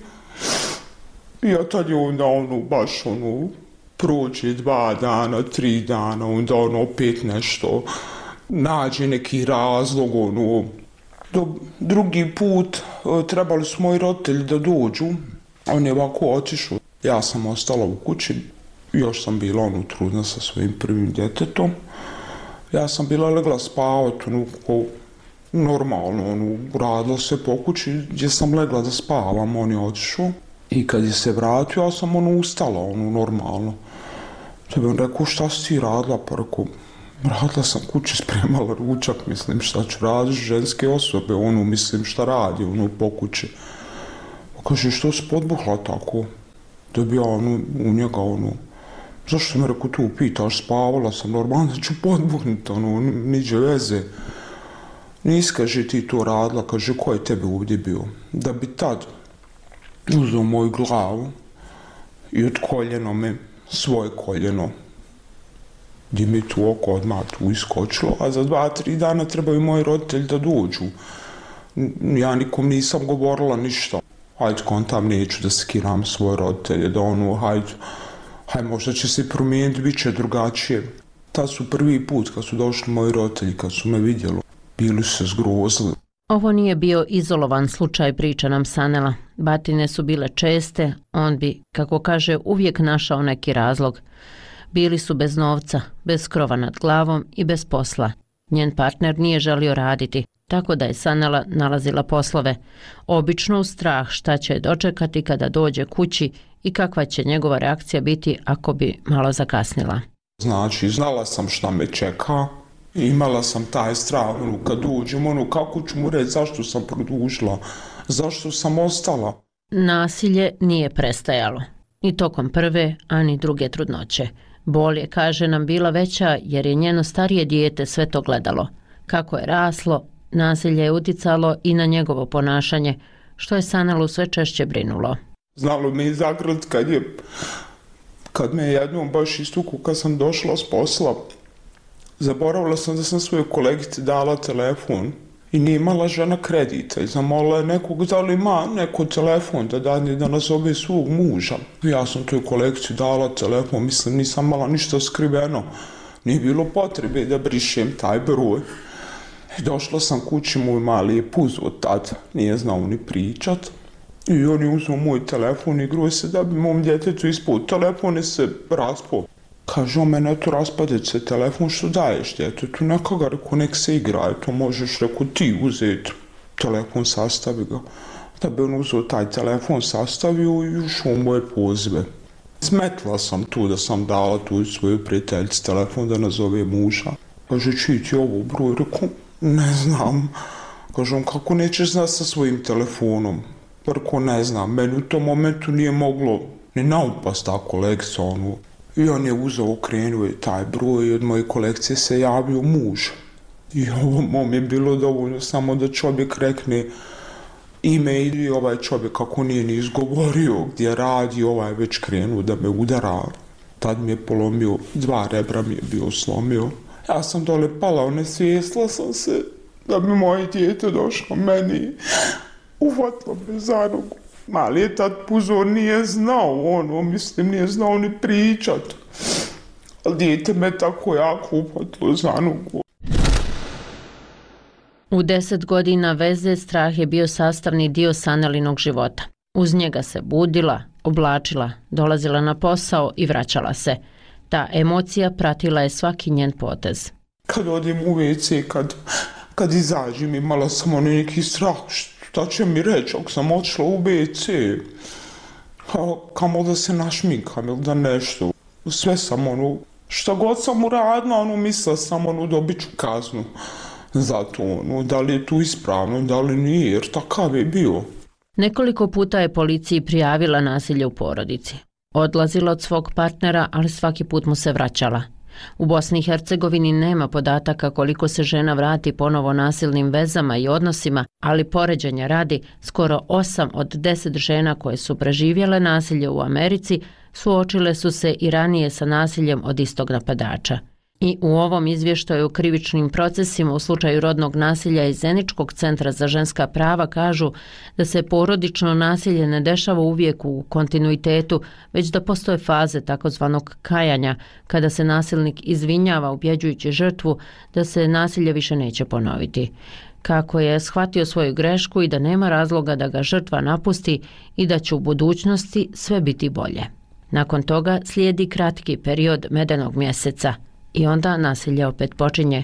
I ja tad je onda ono, baš ono, prođe dva dana, tri dana, onda ono opet nešto, nađe neki razlog, ono. Do, drugi put trebali su moji roditelji da dođu, on je ovako otišao. Ja sam ostala u kući, još sam bila ono trudna sa svojim prvim djetetom. Ja sam bila legla spavati, ono, normalno, ono, radilo se po kući gdje sam legla da spavam, on je otišao. I kad je se vratio, ja sam ono ustala, ono, normalno. Da bi on rekao, šta si ti radila? Pa rekao, radila sam kući, spremala ručak, mislim, šta ću raditi, ženske osobe, ono, mislim, šta radi, ono, po kući. Pa kaže, što si podbuhla tako? Da bi ja, ono, u njega, ono, zašto me rekao tu pitaš, spavala sam, normalno da ću podbuhniti, ono, niđe veze. Nis, kaže, ti to radila, kaže, ko je tebe ovdje bio? Da bi tad uzeo moju glavu i od koljeno me, svoje koljeno, gdje mi tu oko odmah tu iskočilo, a za dva, tri dana trebaju moji roditelji da dođu. Ja nikom nisam govorila ništa. Hajde, kontam, neću da skiram svoje roditelje, da ono, hajde, hajde, možda će se promijeniti, bit će drugačije. Tad su prvi put kad su došli moji roditelji, kad su me vidjeli, bili su se zgrozili. Ovo nije bio izolovan slučaj, priča nam Sanela. Batine su bile česte, on bi, kako kaže, uvijek našao neki razlog. Bili su bez novca, bez krova nad glavom i bez posla. Njen partner nije želio raditi, tako da je Sanela nalazila poslove. Obično u strah šta će dočekati kada dođe kući i kakva će njegova reakcija biti ako bi malo zakasnila. Znači, znala sam šta me čeka. Imala sam taj strah, ono, kad uđem, ono, kako ću mu reći zašto sam produžila, zašto sam ostala. Nasilje nije prestajalo, ni tokom prve, ani druge trudnoće. Bol je, kaže nam, bila veća jer je njeno starije dijete sve to gledalo. Kako je raslo, nasilje je uticalo i na njegovo ponašanje, što je Sanelu sve češće brinulo. Znalo me i zagrad kad je, kad me je jednom baš istuku kad sam došla s posla. Zaboravila sam da sam svojoj kolegici dala telefon i nije imala žena kredita i zamolila je nekog da li ima neko telefon da dadne da nazove svog muža. Ja sam toj kolegici dala telefon, mislim nisam mala ništa skriveno, nije bilo potrebe da brišem taj broj. I došla sam kući, moj mali je puzo tad, nije znao ni pričat. I on je uzao moj telefon i gruo se da bi mom djetetu ispod telefone se raspao. Kaže, o mene tu raspadeć se telefon, što daješ djetetu? Neka ga, reko, nek se igraje, to možeš, reko, ti uzeti telefon, sastavi ga. Da bi on uzeo taj telefon, sastavio i ušao u moje pozive. Smetla sam tu da sam dala tu svoju prijateljici telefon da nazove muža. Kaže, čiji ti ovo broj? Reko, ne znam. Kaže, on, kako nećeš znati sa svojim telefonom? Reko, ne znam, meni u tom momentu nije moglo ni naupast ta kolekcija, ono. I on je uzeo, okrenuo je taj broj i od moje kolekcije se javio muž. I ovo mom je bilo dovoljno samo da čovjek rekne ime i ovaj čovjek kako nije ni izgovorio gdje radi, ovaj već krenuo da me udara. Tad mi je polomio, dva rebra mi je bio slomio. Ja sam dole pala, nesvjesla sam se da bi moje dijete došlo meni. Uvatilo me za nogu. Mali je tad puzo, nije znao ono, mislim, nije znao ni pričat. Ali dijete me tako jako upatilo za nogu. U deset godina veze strah je bio sastavni dio Sanelinog života. Uz njega se budila, oblačila, dolazila na posao i vraćala se. Ta emocija pratila je svaki njen potez. Kad odim u ve ce, kad, kad izađem, imala sam ono neki strah, šta će mi reći ako sam odšla u ve ce? Kamo da se našminkam ili da nešto. Sve sam ono, šta god sam uradila, ono, mislila sam ono, dobit ću kaznu za to, ono, da li je tu ispravno, da li nije, jer takav je bio. Nekoliko puta je policiji prijavila nasilje u porodici. Odlazila od svog partnera, ali svaki put mu se vraćala. U Bosni i Hercegovini nema podataka koliko se žena vrati ponovo nasilnim vezama i odnosima, ali poređenja radi, skoro osam od deset žena koje su preživjele nasilje u Americi suočile su se i ranije sa nasiljem od istog napadača. I u ovom izvještaju o krivičnim procesima u slučaju rodnog nasilja iz Zeničkog centra za ženska prava kažu da se porodično nasilje ne dešava uvijek u kontinuitetu, već da postoje faze takozvanog kajanja, kada se nasilnik izvinjava ubjeđujući žrtvu da se nasilje više neće ponoviti. Kako je shvatio svoju grešku i da nema razloga da ga žrtva napusti i da će u budućnosti sve biti bolje. Nakon toga slijedi kratki period medenog mjeseca. I onda nasilje opet počinje.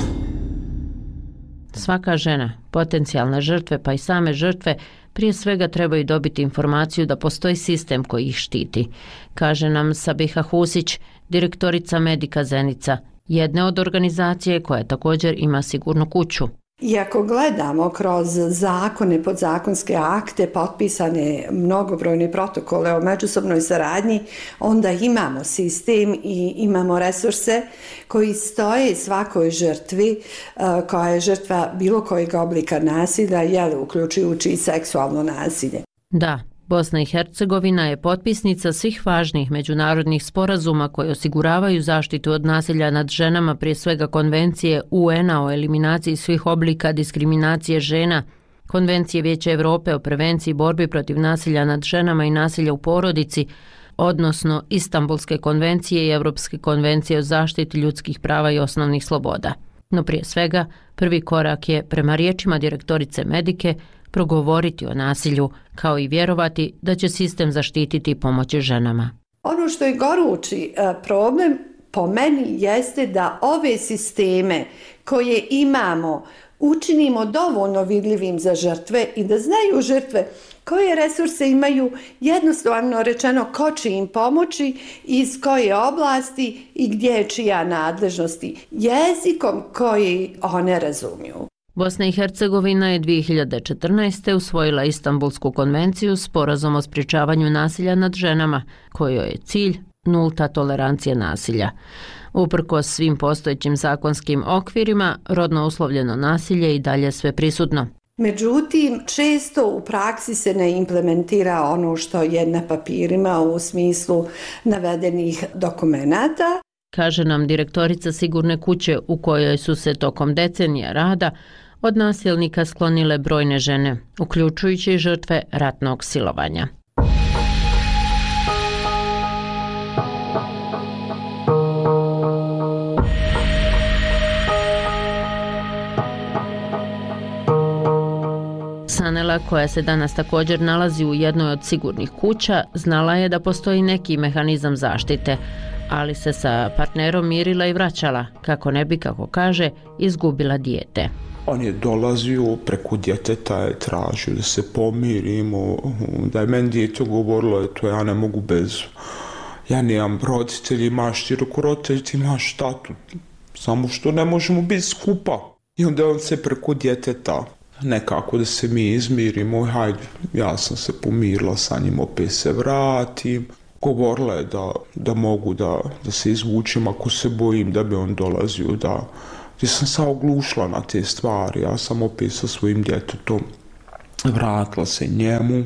Svaka žena, potencijalne žrtve pa i same žrtve, prije svega trebaju dobiti informaciju da postoji sistem koji ih štiti, kaže nam Sabiha Husić, direktorica Medika Zenica, jedne od organizacije koja također ima sigurnu kuću. I ako gledamo kroz zakone, podzakonske akte, potpisane mnogobrojne protokole o međusobnoj saradnji, onda imamo sistem i imamo resurse koji stoje svakoj žrtvi koja je žrtva bilo kojeg oblika nasilja, jel, uključujući i seksualno nasilje. Da. Bosna i Hercegovina je potpisnica svih važnih međunarodnih sporazuma koji osiguravaju zaštitu od nasilja nad ženama, prije svega Konvencije U N a o eliminaciji svih oblika diskriminacije žena, Konvencije Vijeća Europe o prevenciji borbi protiv nasilja nad ženama i nasilja u porodici, odnosno Istanbulske konvencije i Europske konvencije o zaštiti ljudskih prava i osnovnih sloboda. No prije svega, prvi korak je, prema riječima direktorice Medike, progovoriti o nasilju, kao i vjerovati da će sistem zaštititi i pomoći ženama. Ono što je gorući problem po meni jeste da ove sisteme koje imamo učinimo dovoljno vidljivim za žrtve i da znaju žrtve koje resurse imaju, jednostavno rečeno ko će im pomoći, iz koje oblasti i gdje je čija nadležnosti, jezikom koji one razumiju. Bosna i Hercegovina je dvije hiljade četrnaeste. usvojila Istanbulsku konvenciju, sporazum o sprječavanju nasilja nad ženama, kojoj je cilj nulta tolerancija nasilja. Uprkos svim postojećim zakonskim okvirima, rodno uslovljeno nasilje i dalje sve prisutno. Međutim, često u praksi se ne implementira ono što je na papirima u smislu navedenih dokumenata. Kaže nam direktorica sigurne kuće u kojoj su se tokom decenija rada od nasilnika sklonile brojne žene, uključujući žrtve ratnog silovanja. Sanela, koja se danas također nalazi u jednoj od sigurnih kuća, znala je da postoji neki mehanizam zaštite, ali se sa partnerom mirila i vraćala, kako ne bi, kako kaže, izgubila dijete. On je dolazio, preko djeteta je tražio da se pomirimo, da je meni dijete govorilo, to ja ne mogu bez, ja nemam roditelji, imaš ti roditelji, ti imaš tatu, samo što ne možemo biti skupa. I onda on se preko djeteta, nekako da se mi izmirimo, hajde, ja sam se pomirila sa njim, opet se vratim. Govorila je da, da mogu da, da se izvučem ako se bojim da bi on dolazio, da gdje sam se oglušila na te stvari, ja sam opet sa svojim djetetom vratila se njemu.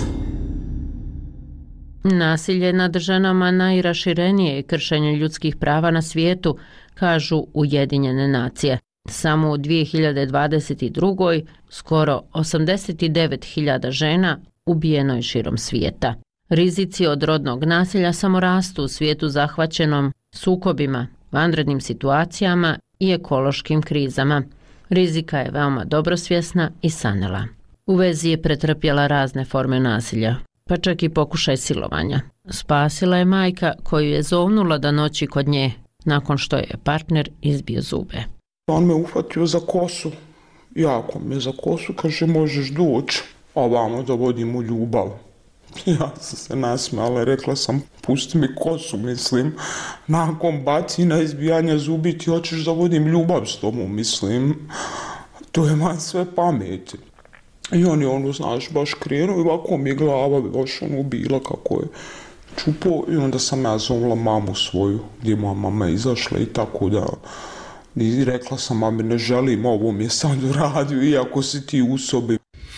Nasilje nad ženama najraširenije je kršenje ljudskih prava na svijetu, kažu Ujedinjene nacije. Samo u dvije hiljade dvadeset druge. skoro osamdeset devet hiljada žena ubijeno je širom svijeta. Rizici od rodnog nasilja samo rastu u svijetu zahvaćenom sukobima, vanrednim situacijama i ekološkim krizama. Rizika je veoma dobro svjesna i Sanela. U vezi je pretrpjela razne forme nasilja, pa čak i pokušaj silovanja. Spasila je majka koju je zovnula da noći kod nje nakon što je partner izbio zube. On me uhvatio za kosu, jako me za kosu, kaže možeš doći, a vamo da vodimo ljubav. Ja sam se nasmijala, rekla sam pusti mi kosu, mislim, nakon bacina izbijanja zubi ti hoćeš da vodim ljubav s tobom, mislim, to je man sve pameti. I on je ono, znaš, baš krenuo i ovako mi je glava baš ono bila kako je čupo i onda sam ja zovla mamu svoju, gdje moja mama izašla i tako da i rekla sam mami ne želim ovo mi je sad uradio iako si ti u sobi.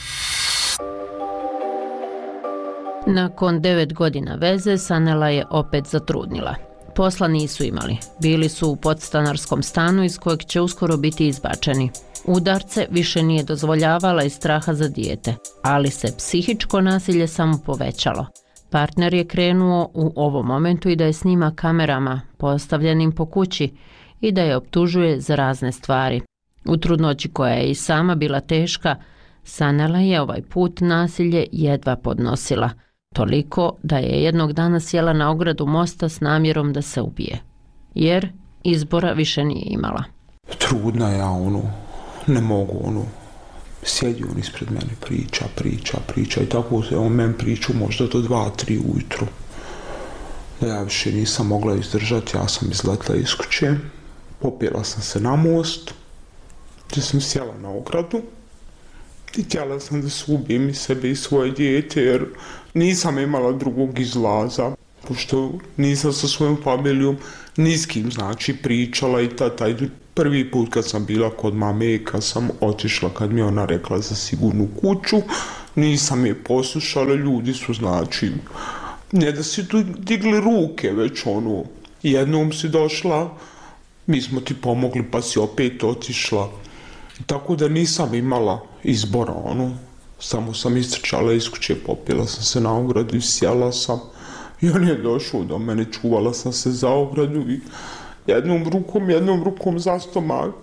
Nakon devet godina veze Sanela je opet zatrudnila. Posla nisu imali, bili su u podstanarskom stanu iz kojeg će uskoro biti izbačeni. Udarce više nije dozvoljavala iz straha za dijete, ali se psihičko nasilje samo povećalo. Partner je krenuo u ovom momentu i da je snima kamerama postavljenim po kući i da je optužuje za razne stvari. U trudnoći koja je i sama bila teška, Sanela je ovaj put nasilje jedva podnosila, toliko da je jednog dana sjela na ogradu mosta s namjerom da se ubije, jer izbora više nije imala. Trudna ja ono, ne mogu ono, sjedi on ispred mene, priča, priča, priča i tako se on men priču možda do dva, tri ujutru. Da ja više nisam mogla izdržati, ja sam izletla iz kuće, popjela sam se na most, gdje sam sjela na ogradu i htjela sam da se ubijem i sebe i svoje dijete jer nisam imala drugog izlaza, pošto nisam sa svojom familijom ni s kim znači pričala i ta, taj prvi put kad sam bila kod mame, kad sam otišla, kad mi ona rekla za sigurnu kuću, nisam je poslušala, ljudi su znači, ne da si tu digli ruke, već ono, jednom si došla, mi smo ti pomogli pa si opet otišla. Tako da nisam imala izbora, ono, samo sam istrčala iz kuće, popila sam se na ogradu i sjela sam. I on je došao do mene, čuvala sam se za ogradu i jednom rukom, jednom rukom za stomak.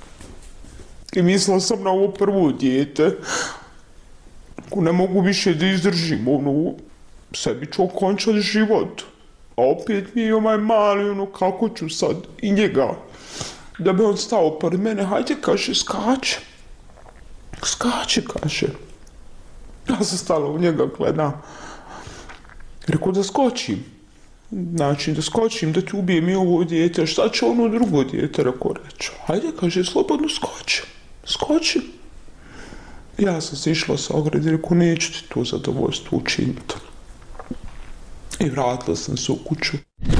I mislila sam na ovo prvo dijete, ako ne mogu više da izdržim, ono, sebi ću okončati život. A opet mi je ovaj mali, ono, kako ću sad i njega. Da bi on stao pored mene, hajde, kaže, skače. Skače, kaže. Ja sam stala u njega, gledam. Rekao da skočim. Znači, da skočim, da ti ubijem i ovo dijete. Šta će ono drugo dijete, rekao reći. Hajde, kaže, slobodno skoči. Skoči. Ja sam se išla sa ograde, rekao, neću ti to zadovoljstvo učiniti. I vratila sam se u kuću.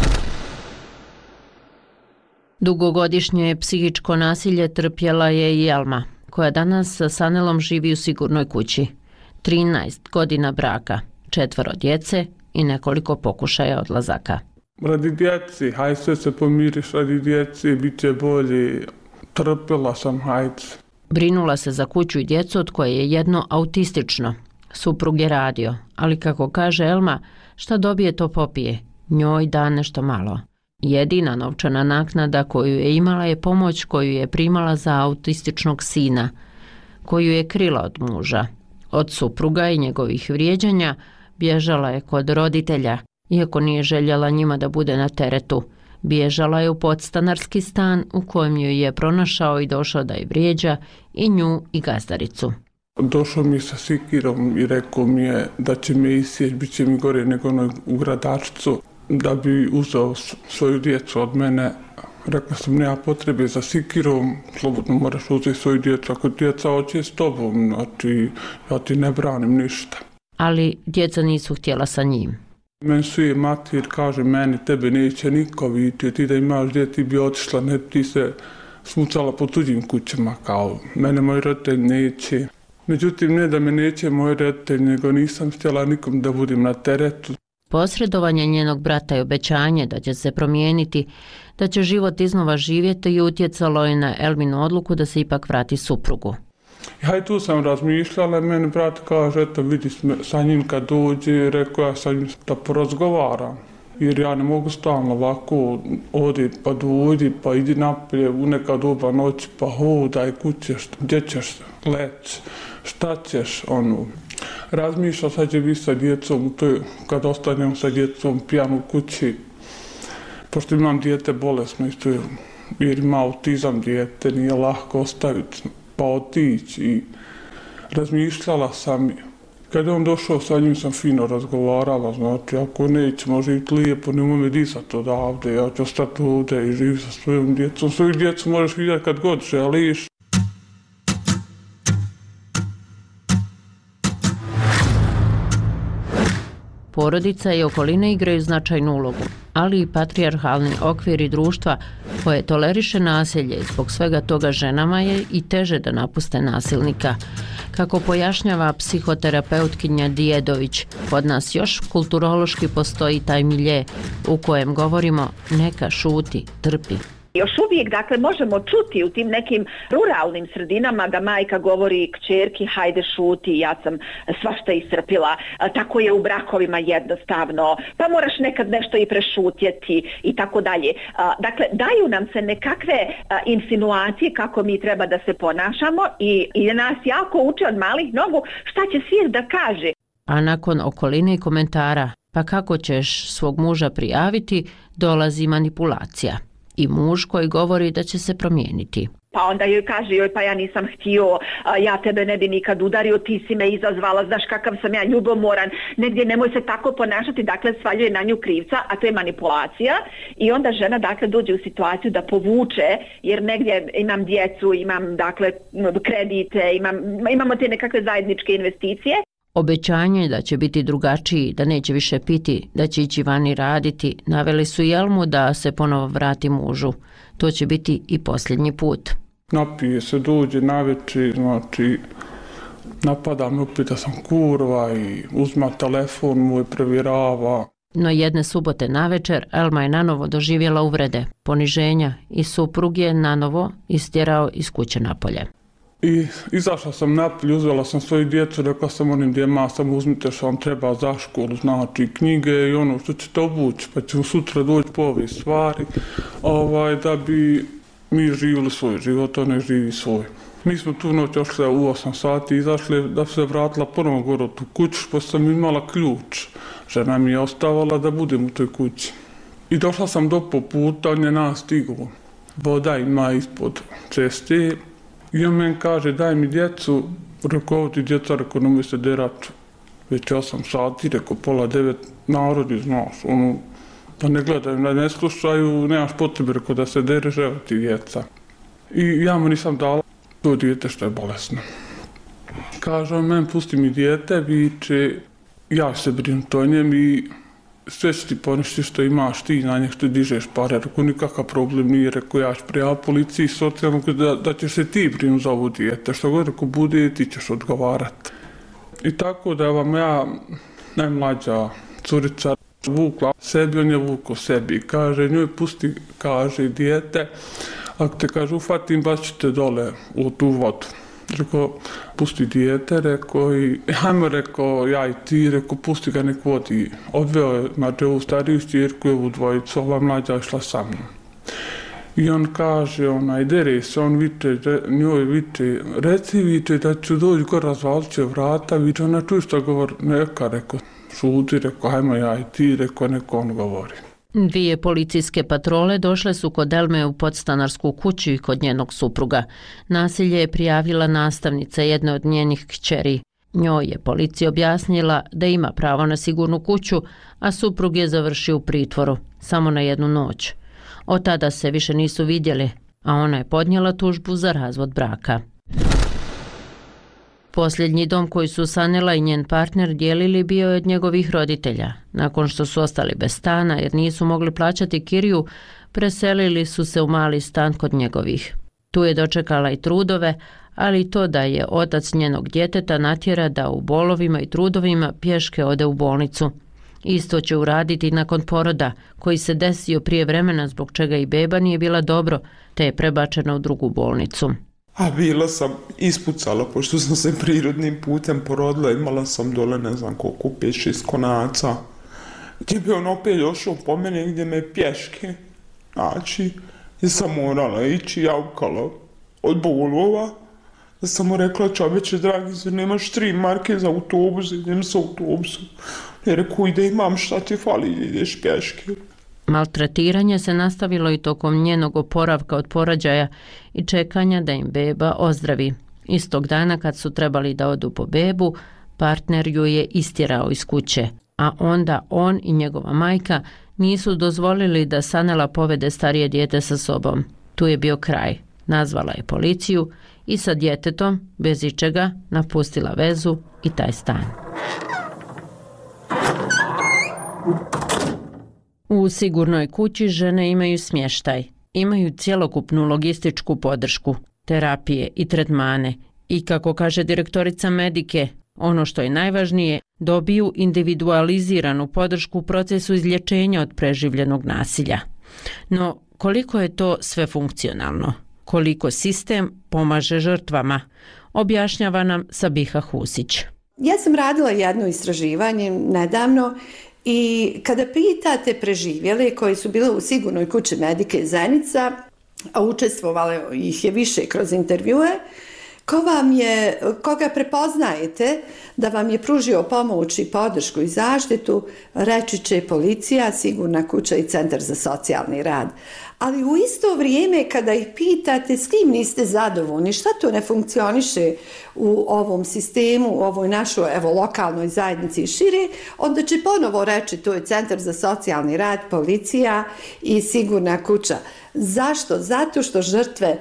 Dugogodišnje psihičko nasilje trpjela je i Elma, koja danas sa Sanelom živi u sigurnoj kući. trinaest godina braka, četvoro djece i nekoliko pokušaja odlazaka. Radi djeci, hajde sve se pomiriš, radi djeci, bit će bolje, trpjela sam, hajde. Brinula se za kuću i djecu od koje je jedno autistično. Suprug je radio, ali kako kaže Elma, šta dobije to popije, njoj da nešto malo. Jedina novčana naknada koju je imala je pomoć koju je primala za autističnog sina, koju je krila od muža. Od supruga i njegovih vrijeđanja bježala je kod roditelja, iako nije željela njima da bude na teretu. Bježala je u podstanarski stan u kojem ju je pronašao i došao da je vrijeđa i nju i gazdaricu. Došao mi sa sikirom i rekao mi je da će me isjeći, bit će mi gore nego onoj u gradačcu. Da bi uzeo svoju djecu od mene, rekla sam nema potrebe za sikirom, slobodno moraš uzeti svoju djecu, ako djeca hoće s tobom, znači ja ti ne branim ništa. Ali djeca nisu htjela sa njim. Meni su je mater, kaže meni, tebe neće niko vidjeti, ti da imaš djeti ti bi otišla, ne ti se smucala po tuđim kućama, kao mene moj roditelj neće. Međutim, ne da me neće moj roditelj, nego nisam htjela nikom da budem na teretu. Posredovanje njenog brata i obećanje da će se promijeniti, da će život iznova živjeti i utjecalo je na Elminu odluku da se ipak vrati suprugu. Ja i tu sam razmišljala, meni brat kaže, eto vidi sa njim kad dođe, rekao ja sa njim da porazgovaram. jer ja ne mogu stalno ovako odi pa dojdi pa idi napolje u neka doba noći pa hodaj kuće, gdje ćeš leć, šta ćeš, ono. Razmišljam sad će biti sa djecom, to je, kad ostanem sa djecom pijanu u kući, pošto imam dijete bolesno isto, jer ima autizam dijete, nije lahko ostaviti pa otići i razmišljala sam. Kad je on došao, sa njim sam fino razgovarala, znači ako nećemo živjeti lijepo, nemoj me disati odavde, ja ću ostati ovdje i živjeti sa svojom djecom. Svoju djecu možeš vidjeti kad god želiš. Porodica i okoline igraju značajnu ulogu, ali i patrijarhalni okviri društva koje toleriše nasilje i zbog svega toga ženama je i teže da napuste nasilnika. Kako pojašnjava psihoterapeutkinja Dijedović, kod nas još kulturološki postoji taj milje u kojem govorimo neka šuti, trpi. Još uvijek, dakle, možemo čuti u tim nekim ruralnim sredinama da majka govori kćerki hajde šuti, ja sam svašta iscrpila, tako je u brakovima jednostavno, pa moraš nekad nešto i prešutjeti i tako dalje. Dakle, daju nam se nekakve insinuacije kako mi treba da se ponašamo i, i nas jako uče od malih nogu šta će svijet da kaže. A nakon okoline i komentara, pa kako ćeš svog muža prijaviti, dolazi manipulacija. I muž koji govori da će se promijeniti. Pa onda joj kaže, joj pa ja nisam htio, ja tebe ne bi nikad udario, ti si me izazvala, znaš kakav sam ja ljubomoran, negdje nemoj se tako ponašati, dakle svaljuje na nju krivca, a to je manipulacija i onda žena dakle dođe u situaciju da povuče, jer negdje imam djecu, imam dakle kredite, imam, imamo te nekakve zajedničke investicije. Obećanje da će biti drugačiji, da neće više piti, da će ići vani raditi, naveli su Jelmu da se ponovo vrati mužu. To će biti i posljednji put. Napije se, dođe navečer, znači napada me opet da sam kurva i uzma telefon moj, provjerava. No jedne subote navečer Elma je nanovo doživjela uvrede, poniženja i suprug je nanovo istjerao iz kuće napolje. I izašla sam napolje, uzela sam svoju djecu, rekla sam onim djema, samo uzmite što vam treba za školu, znači knjige i ono što ćete obući, pa ćemo sutra doći po ove stvari, ovaj, da bi mi živjeli svoj život, on ne živi svoj. Mi smo tu noć ošli u osam sati, izašli da se vratila ponovo gore u tu kuću, pošto sam imala ključ. Žena mi je ostavala da budem u toj kući. I došla sam do po puta, on je nas stigao. Voda ima ispod ceste. I on meni kaže, daj mi djecu, rekao, ovo ti djeca, rekao, nemoj se derat. Već osam sati, rekao, pola devet, narodi, znaš, ono, da ne gledaju, da ne slušaju, nemaš potrebe, rekao, da se dereš, evo ti djeca. I ja mu nisam dala to dijete što je bolesno. Kaže on, meni pusti mi dijete, viče, ja se brinuti o njem i sve će ti poništi što imaš ti na njeg što dižeš pare. Rekao, nikakav problem nije, rekao, ja ću prijaviti policiji socijalno da, da ćeš se ti brinuti za ovo dijete. Što god rekao bude, ti ćeš odgovarati. I tako da vam ja, najmlađa curica, vukla sebi, on je vukao sebi. Kaže, njoj pusti, kaže, dijete, ako te, kaže, ufatim, bačite dole u tu vodu. Rekao, pusti dijete, rekao, i hajmo, rekao, ja i ti, rekao, pusti ga nek vodi. Odveo je, znači, ovu stariju šćerku i ovu dvojicu, ova mlađa išla sa mnom. I on kaže, onaj, dere se, on viče, njoj viče, reci viče da ću doći gore, razvalit će vrata, viče, ona čuj što govori, neka, rekao, šuti, rekao, hajmo ja i ti, rekao, neko on govori. Dvije policijske patrole došle su kod Elme u podstanarsku kuću i kod njenog supruga. Nasilje je prijavila nastavnica jedne od njenih kćeri. Njoj je policija objasnila da ima pravo na sigurnu kuću, a suprug je završio u pritvoru, samo na jednu noć. Od tada se više nisu vidjeli, a ona je podnijela tužbu za razvod braka. Posljednji dom koji su Sanela i njen partner dijelili bio je od njegovih roditelja. Nakon što su ostali bez stana jer nisu mogli plaćati kiriju, preselili su se u mali stan kod njegovih. Tu je dočekala i trudove, ali i to da je otac njenog djeteta natjera da u bolovima i trudovima pješke ode u bolnicu. Isto će uraditi nakon poroda, koji se desio prije vremena zbog čega i beba nije bila dobro, te je prebačena u drugu bolnicu. A bila sam ispucala, pošto sam se prirodnim putem porodila, imala sam dole ne znam koliko, pet šest konaca. gdje bi on opet došao po mene gdje me pješke, znači, gdje sam morala ići javkala od bolova, da sam mu rekla, čoveče, dragi, zar nemaš tri marke za autobus, idem sa autobusom. I rekao, ide imam, šta ti fali, ideš pješke. Maltretiranje se nastavilo i tokom njenog oporavka od porađaja i čekanja da im beba ozdravi. Istog dana kad su trebali da odu po bebu, partner ju je istjerao iz kuće, a onda on i njegova majka nisu dozvolili da Sanela povede starije dijete sa sobom. Tu je bio kraj. Nazvala je policiju i sa djetetom, bez ičega, napustila vezu i taj stan. U sigurnoj kući žene imaju smještaj, imaju cjelokupnu logističku podršku, terapije i tretmane i, kako kaže direktorica Medike, ono što je najvažnije, dobiju individualiziranu podršku u procesu izlječenja od preživljenog nasilja. No, koliko je to sve funkcionalno? Koliko sistem pomaže žrtvama? Objašnjava nam Sabiha Husić. Ja sam radila jedno istraživanje nedavno i kada pitate preživjele koji su bile u sigurnoj kući Medike Zenica, a učestvovale ih je više kroz intervjue, ko vam je, koga prepoznajete da vam je pružio pomoć i podršku i zaštitu, reći će policija, sigurna kuća i centar za socijalni rad. Ali u isto vrijeme kada ih pitate s kim niste zadovoljni, šta to ne funkcioniše u ovom sistemu, u ovoj našoj evo, lokalnoj zajednici i šire, onda će ponovo reći to je centar za socijalni rad, policija i sigurna kuća. Zašto? Zato što žrtve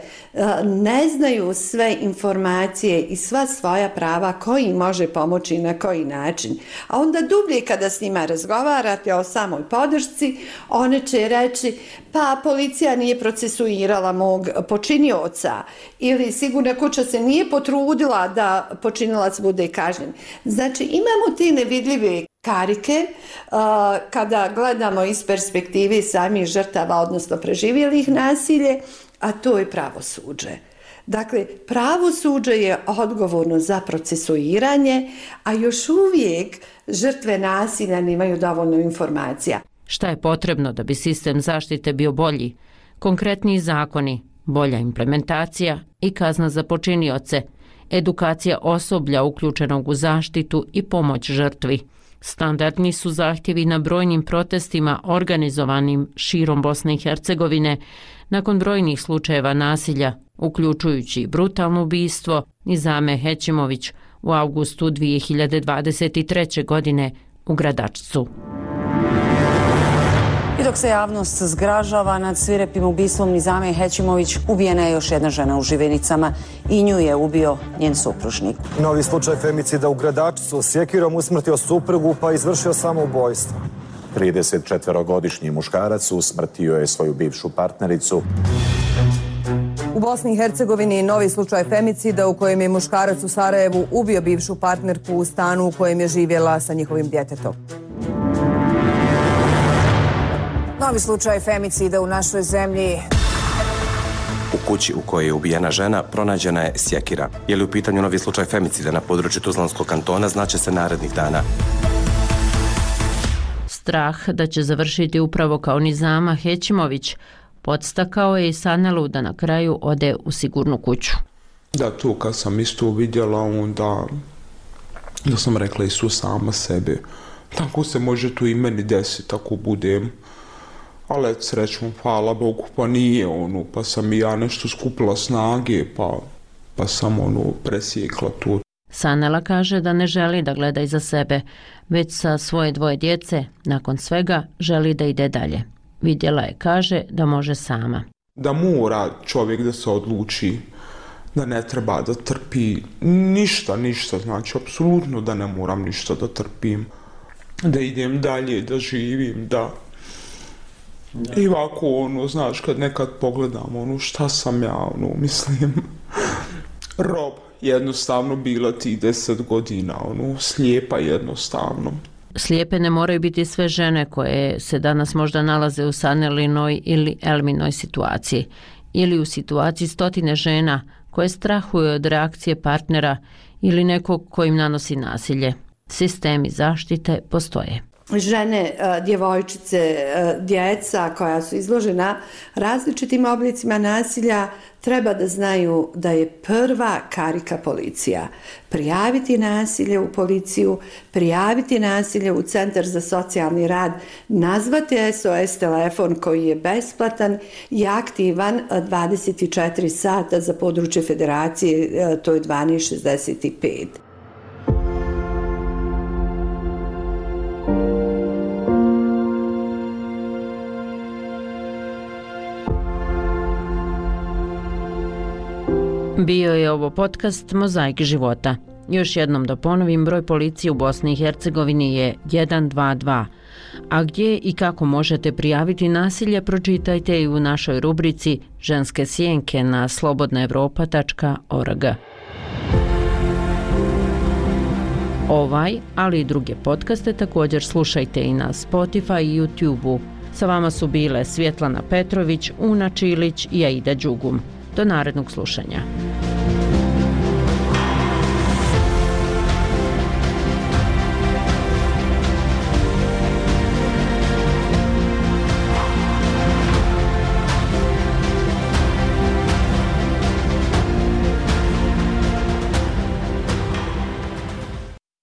ne znaju sve informacije i sva svoja prava koji im može pomoći i na koji način. A onda dublje kada s njima razgovarate o samoj podršci, one će reći pa policija nije procesuirala mog počinioca ili sigurna kuća se nije potrudila da počinilac bude kažnjen. Znači imamo te nevidljive karike uh, kada gledamo iz perspektive samih žrtava, odnosno preživjelih nasilje, a to je pravosuđe. Dakle, pravosuđe je odgovorno za procesuiranje, a još uvijek žrtve nasilja nemaju dovoljno informacija. Šta je potrebno da bi sistem zaštite bio bolji? Konkretniji zakoni, bolja implementacija i kazna za počinioce, edukacija osoblja uključenog u zaštitu i pomoć žrtvi. Standardni su zahtjevi na brojnim protestima organizovanim širom Bosne i Hercegovine nakon brojnih slučajeva nasilja, uključujući brutalno ubistvo Nizame Hećimović u avgustu dvije hiljade dvadeset treće. godine u Gradačcu. I dok se javnost zgražava nad svirepim ubistvom Nizame Hećimović, ubijena je još jedna žena u Živenicama i nju je ubio njen supružnik. Novi slučaj femicida u Gradačcu, sjekirom usmrtio suprugu pa izvršio samoubojstvo. tridesetčetvorogodišnji muškarac usmrtio je svoju bivšu partnericu. U Bosni i Hercegovini novi slučaj femicida u kojem je muškarac u Sarajevu ubio bivšu partnerku u stanu u kojem je živjela sa njihovim djetetom. Novi slučaj femicida u našoj zemlji. U kući u kojoj je ubijena žena pronađena je sjekira. Je li u pitanju novi slučaj femicida na području Tuzlanskog kantona, znaće se narednih dana. Strah da će završiti upravo kao Nizama Hećimović podstakao je i Sanelu da na kraju ode u sigurnu kuću. Da, to kad sam isto vidjela, onda da sam rekla Isu sama sebe. Tako se može tu i meni desiti ako budem. Ali et srećom, hvala Bogu, pa nije ono, pa sam i ja nešto skupila snage, pa, pa sam ono presjekla to. Sanela kaže da ne želi da gleda iza sebe, već sa svoje dvoje djece, nakon svega, želi da ide dalje. Vidjela je, kaže, da može sama. Da mora čovjek da se odluči, da ne treba da trpi ništa, ništa, znači, apsolutno da ne moram ništa da trpim, da idem dalje, da živim, da... Da. I ovako, ono, znaš, kad nekad pogledam, ono, šta sam ja, ono, mislim, rob, jednostavno bila ti deset godina, ono, slijepa jednostavno. Slijepe ne moraju biti sve žene koje se danas možda nalaze u Sanelinoj ili Elminoj situaciji, ili u situaciji stotine žena koje strahuju od reakcije partnera ili nekog ko im nanosi nasilje. Sistemi zaštite postoje. žene, djevojčice, djeca koja su izložena različitim oblicima nasilja treba da znaju da je prva karika policija. Prijaviti nasilje u policiju, prijaviti nasilje u Centar za socijalni rad, nazvati S O S telefon koji je besplatan i aktivan dvadeset četiri sata za područje federacije, to je dvanaest šezdeset pet. Bio je ovo podcast Mozaik života. Još jednom da ponovim, broj policije u Bosni i Hercegovini je jedan dva dva. A gdje i kako možete prijaviti nasilje, pročitajte i u našoj rubrici Ženske sjenke na slobodna evropa tačka org. Ovaj, ali i druge podcaste također slušajte i na Spotify i YouTube-u. Sa vama su bile Svjetlana Petrović, Una Čilić i Aida Đugum. Do narednog slušanja.